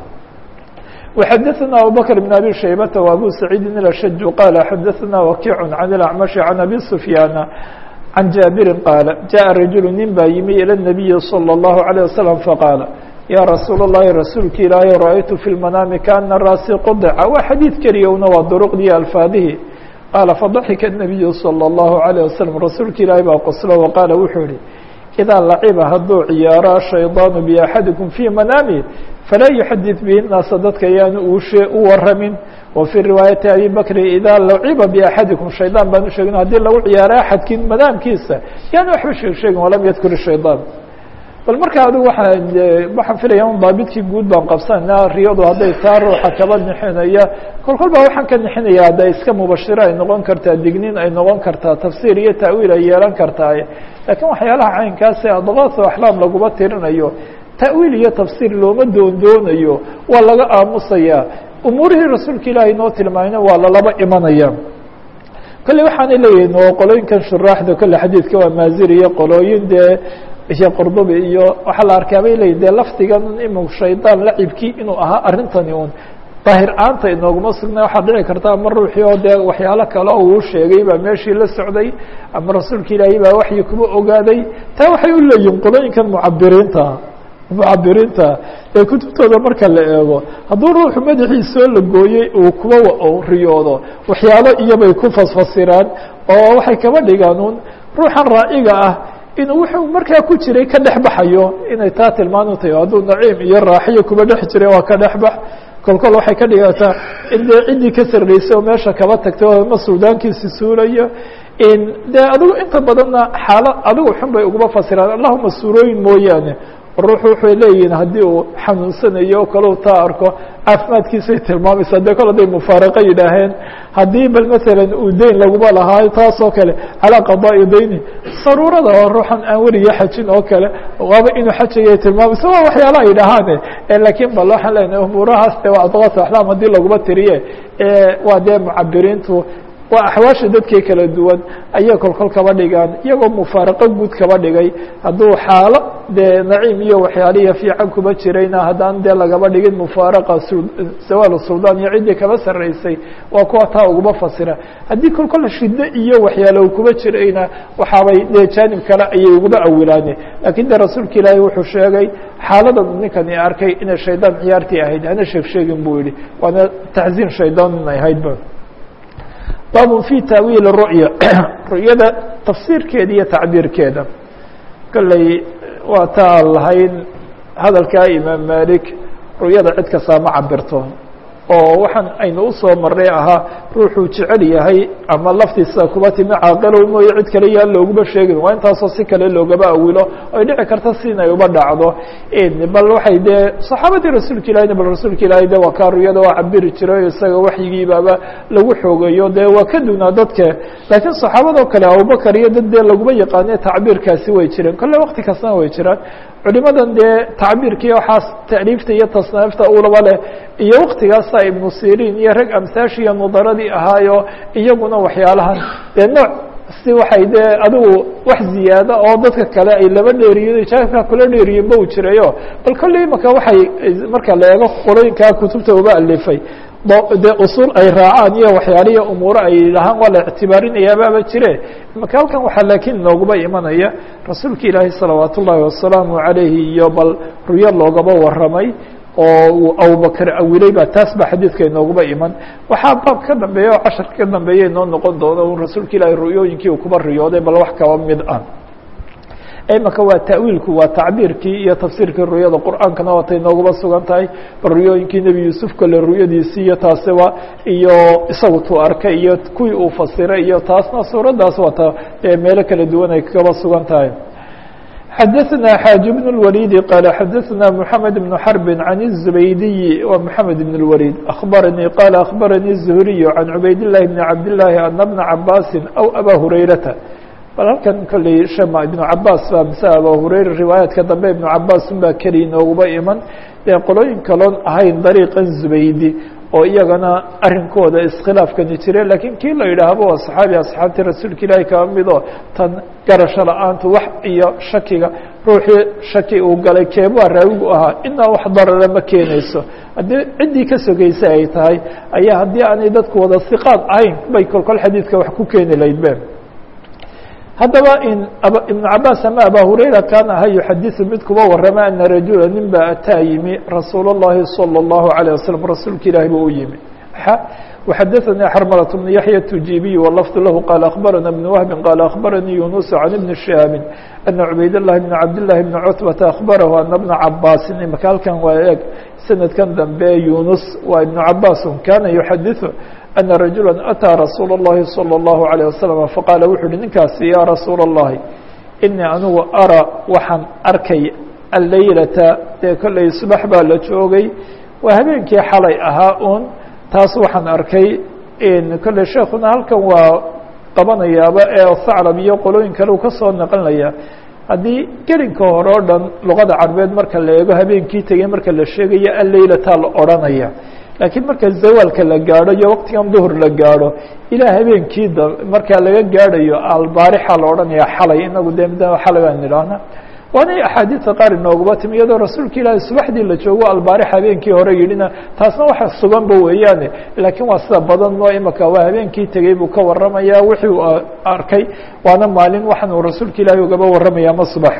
وxadaثna abubكر بن abi shaybةa وabو سacيidi الأshج qال xadaثna wakiع عan الأعmaشhi عan abi سfyاana عan jaaبiri qاala jaءa rajul nin baa yimi ilى النabiyi slى الlaهu عalيه waسلم faqاala ya rasuul الlahi rasuulki ilaahy raأytu fi الmanaami kaana raasi qdca waa xadiid keliyowna waa duruqdii alfaadihi qaala fadaxika النabiyu slى الlaهu عalيه waسلم rasuulka ilaahay baa qoslo وaqaala wuxuu yihi إdaa laciba hadduu ciyaaro shayطaan بaxadiكم fي manaami falaa yuxadid bihi الnaasa dadka yaanu uushe u waramin wa fii riwaayati abi bakri idaa laciba biaxadikum shaydaan baan u sheegin haddii lagu ciyaaro axadkiin madaamkiisa yaanu waxba sheeg sheegin walam yadkur shaydaan bal marka adigu waaa waxaan filaya un daabidkii guud baan qabsanaa riyadu hadday taa ruuxa kaba nixinaya kol kol baa waxaan ka nixinaya hadda iska mubashiro ay noqon kartaa digniin ay noqon kartaa tafsiir iyo ta'wiil ay yeelan kartaa laakiin waxyaalaha caynkaas ee adqaasa axlaam laguma tirinayo ta'wiil iyo tafsiir looma doondoonayo waa laga aamusayaa umuurihii rasuulka ilaahay noo tilmaamina waa lalaba imanaya kolley waxaanay leeyihin oo qolooyinkan shuraaxda kolle xadiidka waa maazir iyo qolooyin dee iyo qurdubi iyo waxaa la arkaa bay leeyihin dee lafdigan imu shaydaan lacibkii inuu ahaa arrintani un daahir aanta inooguma sugnay waxaa dhici karta ama ruuxii oo dee waxyaalo kale oo uu sheegay baa meeshii la socday ama rasuulka ilaahay baa waxyi kuba ogaaday taa waxay u leeyihin qolooyinkan mucabiriinta mucabiriinta ee kutubtooda marka la eego hadduu ruuxu madaxiisoo la gooyey uu kuwa riyoodo waxyaalo iyobay ku fasfasiraan oo waxay kaba dhigaan un ruuxan raa'iga ah inuu wuxuu markaa ku jiray ka dhex baxayo inay taa tilmaan u tahay hadduu naciim iyo raaxiyo kuba dhex jiray waa ka dhex bax kolkol waxay ka dhigataa in dee ciddii ka sarreysay oo meesha kaba tagtay oo ma suldaankiisi suulayo dee adigu inta badanna xaalo adigu xun bay uguma fasiraan allahuma suurooyin mooyaane ruuxu wuxuu leeyihin haddii uu xanuunsanayo o kale taa arko caafimaadkiisay tilmaamaysaa dee kol haday mufaaraqa yidhaaheen haddii bal masalan uu deyn laguma lahaayo taas oo kale calaa qadaa'i dayni saruurada oo ruuxan aan weliga xajin oo kale waaba inuu xajayay tilmaamaysa waa waxyaala ay dhahaane laakiin bal waxaan leenahay umuurahaas de waa adqaatu axlaam haddii laguma tiriye waa dee mucabiriintu waa axwaasha dadkii kala duwan ayay kolkol kaba dhigaan iyagoo mufaaraqo guud kaba dhigay hadduu xaalo dee naciim iyo waxyaalihi fiican kuma jirayna haddaan dee lagaba dhigin mufaaraqa zawaalu suldaan iyo ciddii kaba sarraysay waa kuwa taa uguma fasira haddii kolkol shiddo iyo waxyaalo u kuma jirayna waxaabay dee jaanib kale ayay uguma awilaane laakiin de rasuulka ilaahay wuxuu sheegay xaaladan ninkani arkay inay shaydaan ciyaartii ahayd hana sheeg sheegin buu yihi waana taxsiin shaydaan inay ahaydba baab في تawiil الru'ya ru'yada tafsiirkeeda iyo tacbiirkeeda kolley waa ta aan lahayn hadalkaa imaam malik ru'yada cid kastaa ma cabirto oo waxaan aynu usoo maray ahaa ruuxuu jecel yahay ama laftiisa kuba timi caaqilo mooye cid kale yaan looguma sheegin waa intaasoo si kale loogaba awilo ay dhici karta si inay uba dhacdo bal waxay dee saxaabadii rasuulka ilahina bal rasuulka ilahay de waa kaa ruyada waa cabiri jiray isaga waxyigiibaaba lagu xoogayo dee waa ka dunaa dadka laakiin saxaabadoo kale abubakar iyo dad dee laguma yaqaane tacbiirkaasi way jireen kolle wakti kastana way jiraan culimadan dee tacbiirkii waxaas taaliifta iyo tasnaafta ulaba leh iyo waktigaasa ibnu sirin iyo rag amsaashiiyo mudaradii ahaayo iyaguna waxyaalahan dee nooc si waxay dee adigu wax ziyaada oo dadka kale ay laba dheeriyen jaabkaa kula dheeriyenba u jirayo bal kolley imaka waxay marka la eego qolooyinkaa kutubta uba alifay dee usul ay raacaan iyo waxyaalihi umuuro ay dhahaan waa la ictibaarinayaababa jire imaka halkan waxaa laakiin inoogaba imanaya rasuulka ilaahi salawaat ullaahi wasalaamu calayhi iyo bal ruyo loogaba waramay oo uu abubakar awilay ba taas ba xadiidka inooguba iman waxaa baab ka dambeeya oo casharka ka dambeeya inoo noqon doono un rasuulka ilaahi ru'yooyinkii uu kuba riyooday bal wax kaba mid ah imaka waa ta'wiilku waa tacbiirkii iyo tafsiirkii ru'yada qur'aankana waatay inooguba sugan tahay bal ru'yooyinkii nebi yuusuf kale ru'yadiisii iyo taasiba iyo isagu tuu arkay iyo kuwii uu fasiray iyo taasna suuraddaas waata meelo kala duwan ay kaba sugan tahay xdثna xاaج بن الوليد qال xdثna محمد بن حرب عن الزبيدي ومحمد بن الوليد أخبرني قال أخبرني الزهري عن عبيد الله بن عبد الله أن بن عباس أو أbا هريرة bal halkan kolley shama iبن cabاs ba mise abا هurayra riwaayaadka dambe iبن cabاs un baa keli nooguba iman dee qolooyin kaloon ahayn dariiqan زubaydi oo iyagana arinkooda iskhilaafkani jire lakiin kii la yidhaahbo waa saxaabi asxaabtii rasuulka ilaahi kaba mido tan garasho la-aantu wax iyo shakiga ruuxii shaki uu galay keebaa raawigu ahaa inaa wax darara ma keenayso haddii ciddii ka sogeysa ay tahay ayaa haddii aanay dadku wada siqaad ahayn bay kolkol xadiidka wax ku keeni lahayd be haddaba in iبن cabاs ama abا هurayra kaana aha yuxadiثu mid kuba warama ana rajula nin ba ataa yimi rasuul الlahi salى الlahu عalيه waslم rasuulka ilaahi ba u yimi وxadaثnي xrmلة بن yaحyى التujibiي wlfظ lahu qال أخbarana بن وهب qال أخbaranii yuنuس عن بن شhihaabi أna cubayd الlahi بن cabd للahi بن cتبةa أخbarahu ana بna cabاsi imaka halkan waa eeg sanadkan dambe yunus waa iبن cabاs kana yuxadiث أن رaجuلا أtىa رasuul الlahi صلى الlaه عليه وسلم faqاala wuxu uhi ninkaasi ya rasuul الlahi إنii anigu arى waxaan arkay alleylata dee kolley subax baa la joogay waa habeenkii xalay ahaa un taas waxaan arkay kolley sheekuna halkan waa qabanayaaba ee thaclab iyo qolooyin kale uu ka soo naqlinaya haddii gelinka hore o dhan luqada carbeed marka la eego habeenkii tegey marka la sheegayo alleylata la odhanaya laakiin marka zawaalka la gaadho iyo waqtigan duhur la gaadho ilaa habeenkii da markaa laga gaadhayo albaarixa la odhanaya xalay inagu de mid xalay baan idhaahna waana axaadiista qaar inoogaba timi iyadoo rasuulka ilaahi subaxdii la joogo albaarix habeenkii hore yidhina taasna waxa suganba weeyaane laakiin waa sida badan oo imaka waa habeenkii tegey buu ka warramaya wixii uu arkay waana maalin waxaan uu rasuulka ilaahi ugaba warramaya ma subax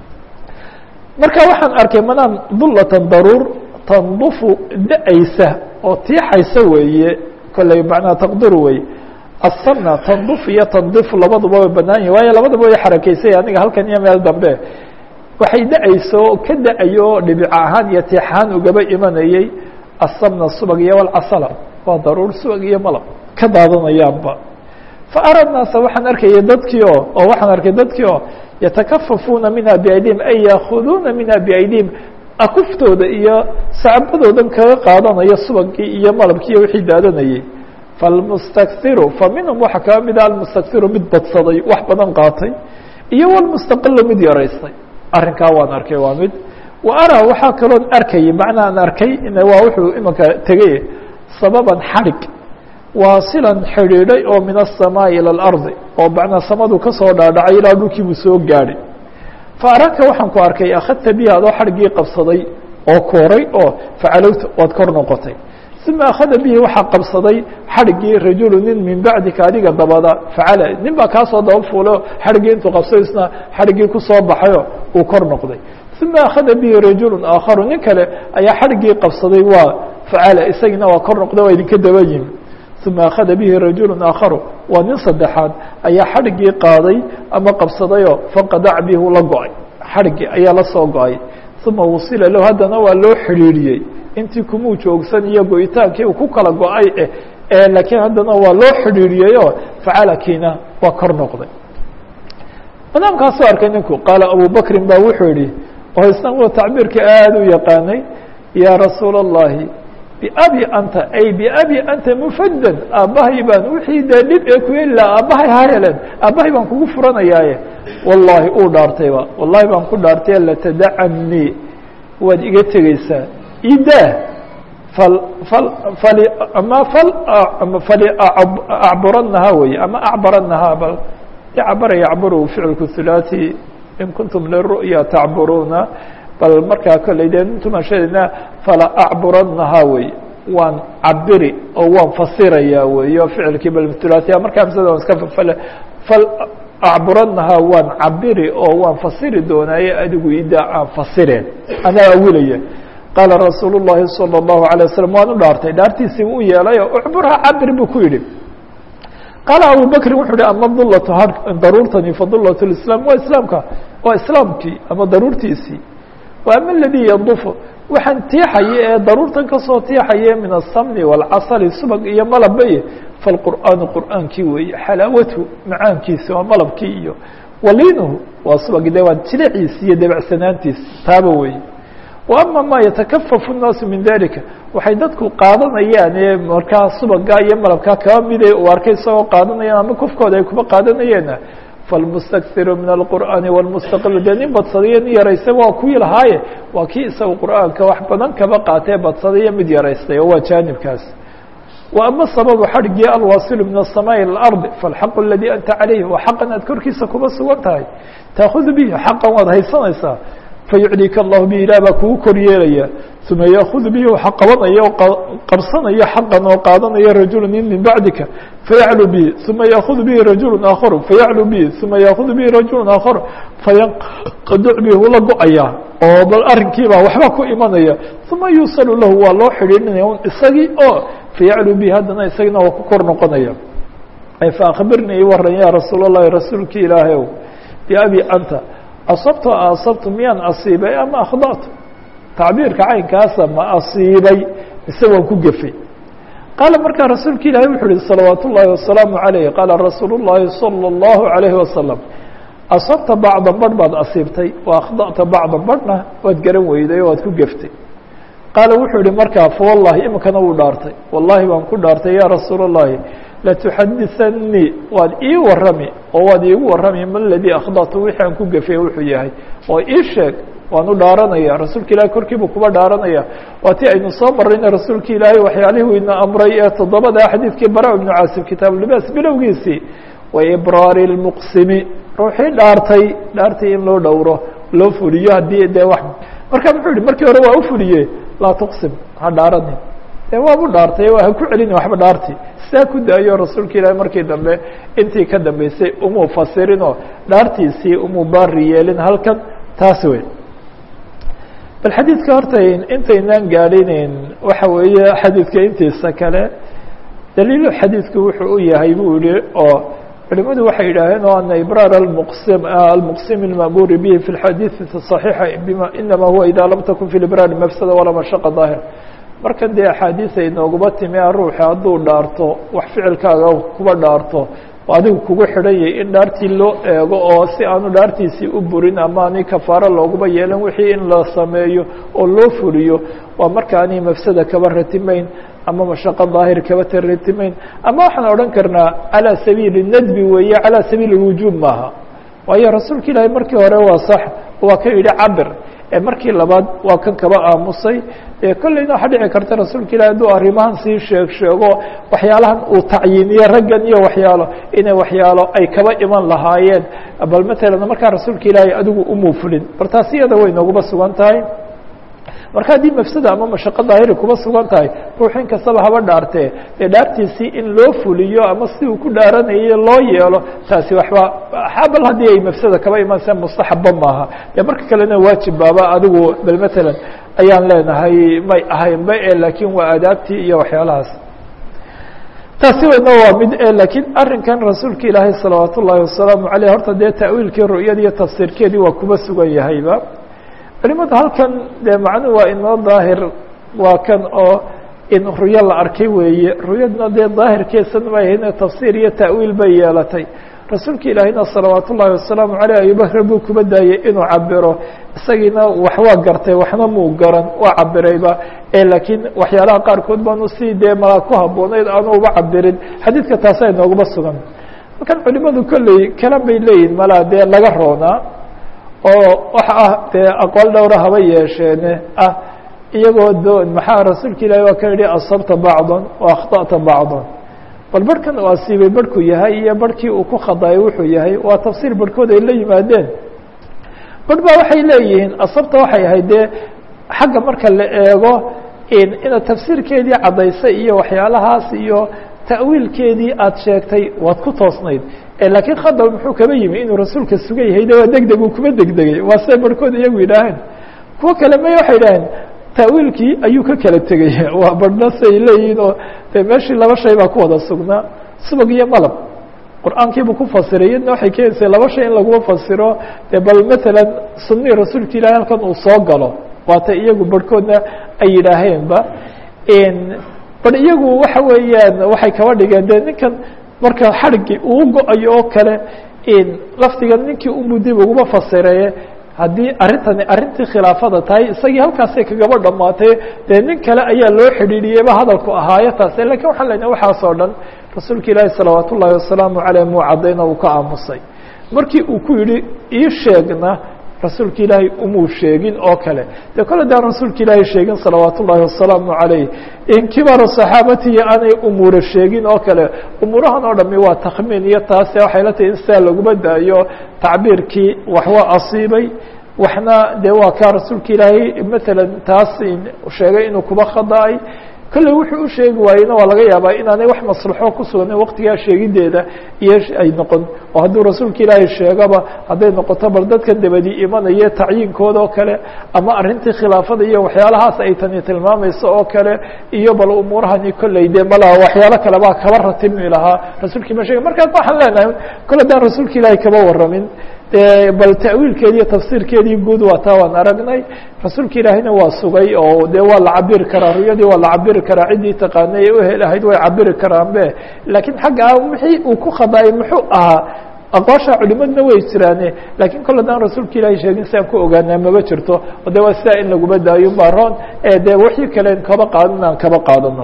marka waxaan arkay manaan dullatan daruur tandufu da-aysa oo tiixaysa weeye kolley macnaa taqdir wey asanna tanduf iyo tandifu labaduba way banaan yihin waayo labadaba way xarakeysay aniga halkan iyo meel dambe waxay da-ayso ka da-ayo dhibic ahaan iyo tiix ahaan ugaba imanayey asamna subag iyo walcasala waa daruur subag iyo malab ka daadanayaanba fa ara naasa waxaan arkayay dadkii oo oo waxaan arkay dadkii oo yatakafafuuna minha biaydihim ay yaakuduuna minha biaydihim akuftooda iyo sacbadoodan kaga qaadanaya subagii iyo malabkii iyo wixii daadanayay falmustakiru fa minhum waxaa kaa mid ah almustakiru mid badsaday wax badan qaatay iyo walmustaqilu mid yaraystay arrinkaa waan arkay waa mid wa araa waxaa kaloon arkayay macnaa aan arkay waa wuxuu imanka tegay sababan xadhig waasilan xidhiidhay oo min aلsamaaءi ilى اlardi oo macnaa samadu kasoo dhaadhacay ilaa dhulkii buu soo gaadhay fa araka waxaan ku arkay akhadta bihi adoo xadhigii qabsaday oo kooray oo facalowta waad kor noqotay uma akhada bihi waxaa qabsaday xadhigii rajulu nin min bacdika adiga dabada facala nin baa kaasoo daba fuulo xadhigii intuu qabsay isna xadhigii kusoo baxayo uu kor noqday uma akhada bihi rajulu aakharu nin kale ayaa xadhigii qabsaday waa facala isagiina waa kor noqday waa idinka daba yimi uma akhada bihi rajulu aakharu waa nin saddexaad ayaa xadhigii qaaday ama qabsadayoo faqadac bihi la go-ay xadhigii ayaa la soo go-ay uma wasila lahu haddana waa loo xidhiidhiyey intii kumuu joogsan iyo go-itaankii uu ku kala go-ay eh laakiin haddana waa loo xidhiidhiyeyoo facalakiina waa kor noqday madaamkaasoo arkay ninku qaala abubakrin baa wuxuu yihi oo isna tacbiirka aada u yaqaanay yaa rasuula الlahi biabi anta ay biabi anta mufadan aabbahay baan wixii dee dhib ee ku heli laha aabbahay ha heleen aabbahay baan kugu furanayaaye wallahi uu dhaartayba wallahi baan ku dhaartay latadacanii waad iga tegeysaa idaa fal fal fali ama fal fali acburanahaa weye ama acbaranahaa bal yacbara yacburu ficilku hulaaثi in kuntum liru'ya tacburuuna bal markaa kolley dee intumaan sheegaynaa fala acburanahaa wey waan cabiri oo waan fasirayaa wey o ficilkii balhulaatiya markaa amsada waan iska fal fal acburanahaa waan cabiri oo waan fasiri doonaaye adigu idaa aan fasireen anaa awilaya qaala rasuul الlahi salى الlahu عalيه waslm waan u dhaartay dhaartiisii u yeelay oo ucburha cabir buu ku yidhi qaala abubakrin wuxuu uhi ama dulatu ha daruurtani fadulatu اislaam waa islaamka waa islaamkii ama daruurtiisii wa ama aladii yadufu waxaan tiixaya ee daruurtan kasoo tiixaya min aلsamni wاlcasali subag iyo malabay falqur'aanu qur'aankii weeye xalaawatu macaankiisi waa malabkii iyo waliinuhu waa subagi de waa jiliciisi iyo debacsanaantiisi taaba weeye wa ama ma yatakafafu الnaasu min dalika waxay dadku qaadanayaan ee markaa subaga iyo malabkaa kaba mide uu arkay isagoo qaadanayaan ama kufkooda ay kuba qaadanayeena falmustakiru min alqur'aani wاlmustaqil dee nin badsadaiyo nin yaraystay waa kuwii lahaaye waa kii isaga qur'aanka wax badan kaba qaatee badsadaiyo mid yaraystay oo waa jaanibkaas wa ama sababu xadhigii alwaasilu min الsamaaءi ilى اlardi faاlxaqu aladii anta calayh waa xaqan aad korkiisa kuba sugan tahay taakudu bihi xaqan waad haysanaysaa fayucdika allahu bihi ilah baa kugu kor yeelaya uma yaakudu bihi waxaa qabanaya oo qabsanaya xaqan oo qaadanaya rajulu nin min bacdika fayaclu bihi uma yaakudu bihi rajulu aakharu fayaclu bihi uma yaakudu bihi rajulu aakharu fayanqaduc bihi wula go-ayaa oo bal arrinkiibaa waxba ku imanaya uma yuusalu lahu waa loo xidhiidhinaya un isagii oo fayaclu bihi haddana isagina waa ku kor noqonaya faakbirnii waran ya rasuul اllahi rasuulki ilaahay biabi anta asabto asabtu miyaan asiibay ama akhdatu tacbiirka caynkaasa ma asiibay mise waan ku gefay qaala markaa rasuulka ilaahay wuxuu uhi salawaat ullaahi wasalaamu عalayh qaala rasuul الlahi salى الlahu عalayhi wasalam asabta bacda barh baad asiibtay wa akhda'ta bacda barhna waad garan weyday oo waad ku geftay qaala wuxuu yihi markaa fawallahi iminkana wuu dhaartay wallahi baan ku dhaartay ya rasuul الlahi latuxadisanii waad ii warami oo waad iigu warrami ma ladii akhdatu wixii aan ku gefay wuxuu yahay oo ii sheeg waan u dhaaranaya rasuulka ilahay korkiibuu kuba dhaaranaya waa ti aynu soo marayna rasuulka ilaahay waxyaalihii ina amray ee toddobada xadiidkii bara ibnu caasib kitaabulibaas bilowgiisii wa ibraari lmuqsimi ruuxii dhaartay dhaartii in loo dhowro loo fuliyo haddii dee wax marka muxuu yihi markii hore waa u fuliye laa tuqsim ha dhaaranin dee waabu dhaartay waa ha ku celini waxba dhaarti sidaa ku daayo rasuulka ilaahay markii dambe intii ka dambeysay umuu fasirinoo dhaartiisii umuu baari yeelin halkan taas wey bal xadiidka horta intaynaan gaadhinayn waxa weeye xadiidka intiisa kale daliilu xadiidku wuxuu u yahay buu yihi oo culimadu waxay yidhaaheen oo ana ibraar almuqsim almuqsim alma'muuri bihi fi lxadiidi صaxiixa bima inama huwa ida lam takun fi libraari mafsada walaa mashaqa daahir markan dee axaadiis ay nooguba timi a ruuxi hadduu dhaarto wax ficilkaaga kuba dhaarto adigu kugu xidhan yahay in dhaartii loo eego oo si aanu dhaartiisii u burin ama ani kafaaro looguma yeelan wixii in la sameeyo oo loo fuliyo waa marka ani mafsada kaba ratimayn ama mashaqo daahir kaba taratimayn ama waxaan odhan karnaa calى sabiili nadbi weeye calى sabiili wujuub maaha waayo rasuulka ilaahay markii hore waa sax waa ka yidhi cabir ee markii labaad waa kan kaba aamusay ee kolleyna waxaa dhici karta rasuulka ilahi hadduu arrimahan sii sheeg sheego waxyaalahan uu tacyiiniye raggan iyo waxyaalo inay waxyaalo ay kaba iman lahaayeen bal matalan markaa rasuulka ilaahay adigu umuu fulin bal taas iyada way nooguba sugan tahay marka haddii mafsada ama mashaqo daahiri kuba sugan tahay ruuxin kastaba haba dhaartee dee dhaartiisii in loo fuliyo ama si uu ku dhaaranayo loo yeelo taasi waxba bal haddii ay mafsada kaba imanaysa mustaxabba maaha dee marka kalena waajib baaba adigu bal matalan ayaan leenahay may ahaynba e laakiin waa aadaabtii iyo waxyaalahaas taasi wadna waa mid e laakiin arrinkan rasuulka ilaahay salawaat ullaahi wasalaamu aleyh horta dee ta'wiilkii ru'yadii iyo tafsiirkeedii waa kuba sugan yahayba culimada halkan dee macnuhu waa inoo daahir waa kan oo in ruyo la arkay weeye ruyadna dee daahirkeesan ma ahayne tafsiir iyo ta'wiil bay yeelatay rasuulka ilaahayna salawaat ullaahi wasalaamu aleyh abubakr buu kuba daayey inuu cabiro isagiina wax waa gartay waxna muu garan waa cabirayba e laakiin waxyaalaha qaarkood baanu si dee malaa ku habboonayd aanu uba cabirin xadiidka taasa inooguma sugan markan culimadu kolley kalan bay leeyihin malaa dee laga roonaa oo waxa ah dee aqwaal dhowra haba yeesheene ah iyagoo doon maxaa rasuulka ilahi waa ka yihi asabta bacdan wa akhta'ta bacdan bal barhkan uu asiibay barhku yahay iyo barhkii uu ku khadaayay wuxuu yahay waa tafsiir barhkood ay la yimaadeen barh baa waxay leeyihiin asabta waxay ahayd dee xagga marka la eego inaad tafsiirkeedii caddaysay iyo waxyaalahaas iyo ta'wiilkeedii aad sheegtay waad ku toosnayd laakiin khadab muxuu kaba yimi inuu rasuulka sugan yahay de waa degdeg uu kuma degdegay waa se barhkood iyagu yidhaaheen kuwo kale may waxay yidhaaheen ta'wiilkii ayuu ka kala tegay waa barhna say leeyihiin oo de meeshii laba shay baa ku wada sugnaa subag iyo malab qur-aankiibuu ku fasiray iyadna waxay keenaysaa laba shay in laguma fasiro de bal matalan sunii rasuulka ilahi halkan uu soo galo waata iyagu barhkoodna ay yidhaaheenba bar iyagu waxa weeyaan waxay kaba dhigeen de ninkan marka xarigii uu go-ayo oo kale lafdigan ninkii umudib uguma fasireye haddii arrintani arrintii khilaafada tahay isagii halkaasay kagaba dhamaatay dee nin kale ayaa loo xidhiidhiyeyba hadalku ahaayo taase lakin waxaan lena waxaas oo dhan rasuulka ilaahi salawaat ullaahi wasalaamu aleyh muu caddayna uu ka aamusay markii uu ku yihi ii sheegna rasuulka ilaahay umuu sheegin oo kale dee kole daan rasuulka ilaahay sheegin salawaat ullaahi wasalaamu aleyh in kibaaru saxaabatihi aanay umuura sheegin oo kale umuurahan oo dhami waa takhmiin iyo taase waxay la tahay in sidaa laguma daayo tacbiirkii wax waa asiibay waxna dee waa kaa rasuulka ilaahay matalan taas sheegay inuu kuba khada-ay kolley wuxuu u sheegi waayeyna waa laga yaabaa inaanay wax maslaxo ku suganin waqtigaa sheegideeda iyo ay noqon oo hadduu rasuulka ilaahay sheegaba hadday noqoto bal dadkan dabadii imanaya tacyiinkooda oo kale ama arrintii khilaafada iyo waxyaalahaas ay tani tilmaamayso oo kale iyo bal umuurahani kolley dee malaa waxyaalo kale baa kaba ratibmi lahaa rasuulkii ma sheegay markaas waxaan leenahay kole daan rasuulka ilaahay kaba waramin bal ta'wiilkeedi iyo tafsiirkeedii guud waa taa waan aragnay rasuulka ilaahayna waa sugay oo dee waa la cabiri karaa ruyadii waa la cabiri karaa ciddii taqaanay ee uhelahayd way cabiri karaanbe laakiin xagga wixii uu ku khadaayay muxuu ahaa aqwaasha culimadna way jiraane laakiin kol haddaan rasuulka ilaahay sheegin si aan ku ogaanaa maba jirto o de waa sidaa in laguma daayo baroon ee dee wixii kalen kaba qaadan aan kaba qaadano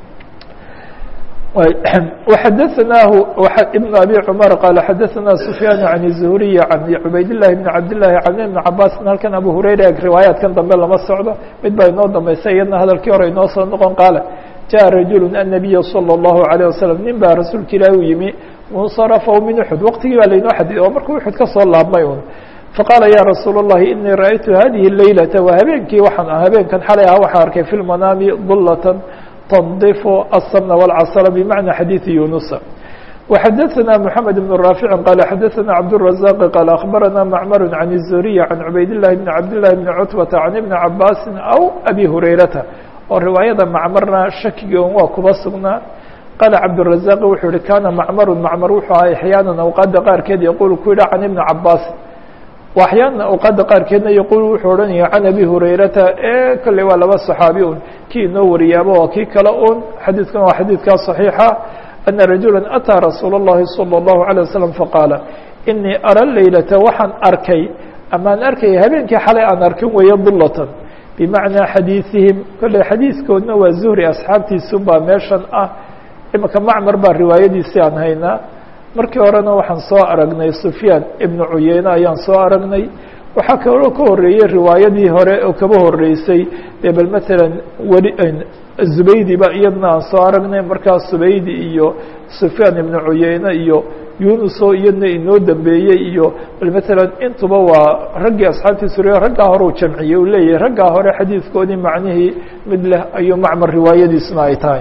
وxadثnah بن أbي cمر qال xadثna سفyاn عن الزهري عن عubayd اللhi بن cabd للhi عن بن cabاs halkan abu hurayra eg riwaayaatkan dambe lama socdo mid baa inoo dambaysa iyadna hadalkii hore inoo soo noqon qaala jaءa rajul النabiy slى الlaهu عalيه waسلم nin baa rasuulka ilaah u yimi munsarفahu min uxud waqtigii baa lainoo xadiy oo markuu uxud kasoo laabmay un faqaala ya rasuul الlahi inii raأytu hadihi الlaylةa waa habeenkii waxaan habeenkan xalay ah waxaa arkay fi lmanaami dulة تنظف الصمن والعصر بمعنى حديث يونس وحدثنا محمد بن رافع قال حدثنا عبد الرزاق قال أخبرنا معمر عن الزهري عن عبيد الله بن عبد الله بن عتبة عن ابن عباس أو أبي هريرة ورواية معمرنا شكي وكبا سغنا قال عبد الرزاق وحور كان معمر معمر وحا أحيانا أوقات قار كد يقول كل عن ابن عباس وأحيانا أوقات قار كدna يقول وxuu عن أبي هريرة kلey waa laba صحاaبي un kii inoo wariyaba waa kii kale un xadيiثkan waa xadيiثkaa صحيixa أنa رaجuلا أtىa رasuul الlahi صلى الlaه عليه وسلم faqاala إنii arى leylةa waxaan arkay amaan arkaya habeenkii xalay aan arkin weeye dulatan bimacnaa xadiiثihim kolley xadiiskoodna waa zuhri asxaabtiisun baa meeshan ah imika macmar baa riwaayadiisii aan haynaa markii horena waxaan soo aragnay sufyaan ibnu cuyeyne ayaan soo aragnay waxaa kaloo ka horeeyey riwaayadii hore oo kaba horeysay dee bal matalan weli zubaydi ba iyadna aan soo aragnay markaas subaydi iyo sufyaan ibnu cuyeyne iyo yunuso iyadna inoo dambeeyey iyo bal matalan intuba waa raggii asxaabtiisu r raggaa hore u jamciyey uu leeyahay raggaa hore xadiidkoodii macnihii mid leh ayuu macmar riwaayadiisna ay tahay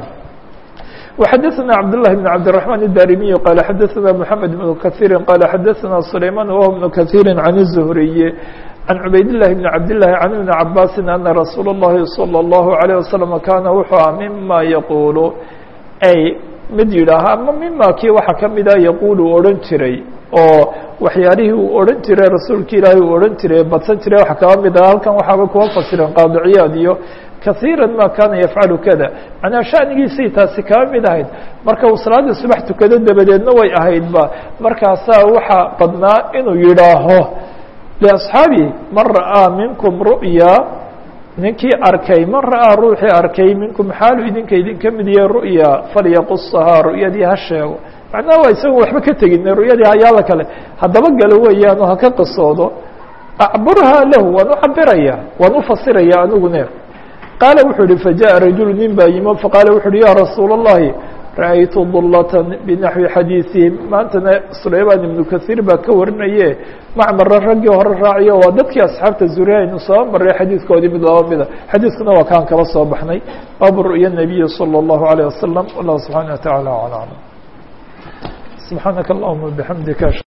وxadثna cبداللh بن cبدالرحمن الdاrمي qال xadثna محمد بن كثير qال xadثna سليمان وهو بن كثير عن الزهري عن عubayd اللh بن cبداللh عن بن عabاس أنa رsuuل اللhi صلى الله عليه وسلم kاna wuxuu ah mima yquل ay mid yidhaaha ama mima kii waxa kamida yquل u odhan jiray oo waxyaalihii uu odhan jiray rasuulka ilaahi uu odhan jiray badsan jiray waxa kaba mid ah halkan waxaaba kuwa fasiran qaadiciyaad iyo kaثيirا ma kana yafcalu kada macnaha shanigiisay taasi kaba mid ahayd marka uu salaada subax tukado dabadeedna way ahaydba markaasaa waxaa badnaa inuu yidhaaho liasxaabi man ra'aa minkum ru'ya ninkii arkay man ra'aa ruuxii arkay minkum xaalu idinka idinka mid yahe ru'ya falyaqusahaa ru'yadii ha sheego macnaha waa isaga waxba ka tegine ru'yadii hayaala kale haddaba galo weeyaan oo haka qisoodo acburhaa lahu waan u cabiraya waan u fasiraya anigune qaala wuxuu uhi fajaءa rajulu nin baa yimo faqaala wuxu uhi ya rasuula الlahi ra'aytu dulata binaxwi xadiiثihim maantana sulaymaan ibnu kahiir baa ka warinaye macmara raggii hore raaciyo waa dadkii asxaabta zuri aynu soo maray xadiidkoodii mid laba mida xadiiskuna waa kaan kala soo baxnay baabu ru'ya الnabiyi salى الlahu عalيه wasalam wallah subxaanaه wa taعalى aclam subxaanaka allahuma bixamdika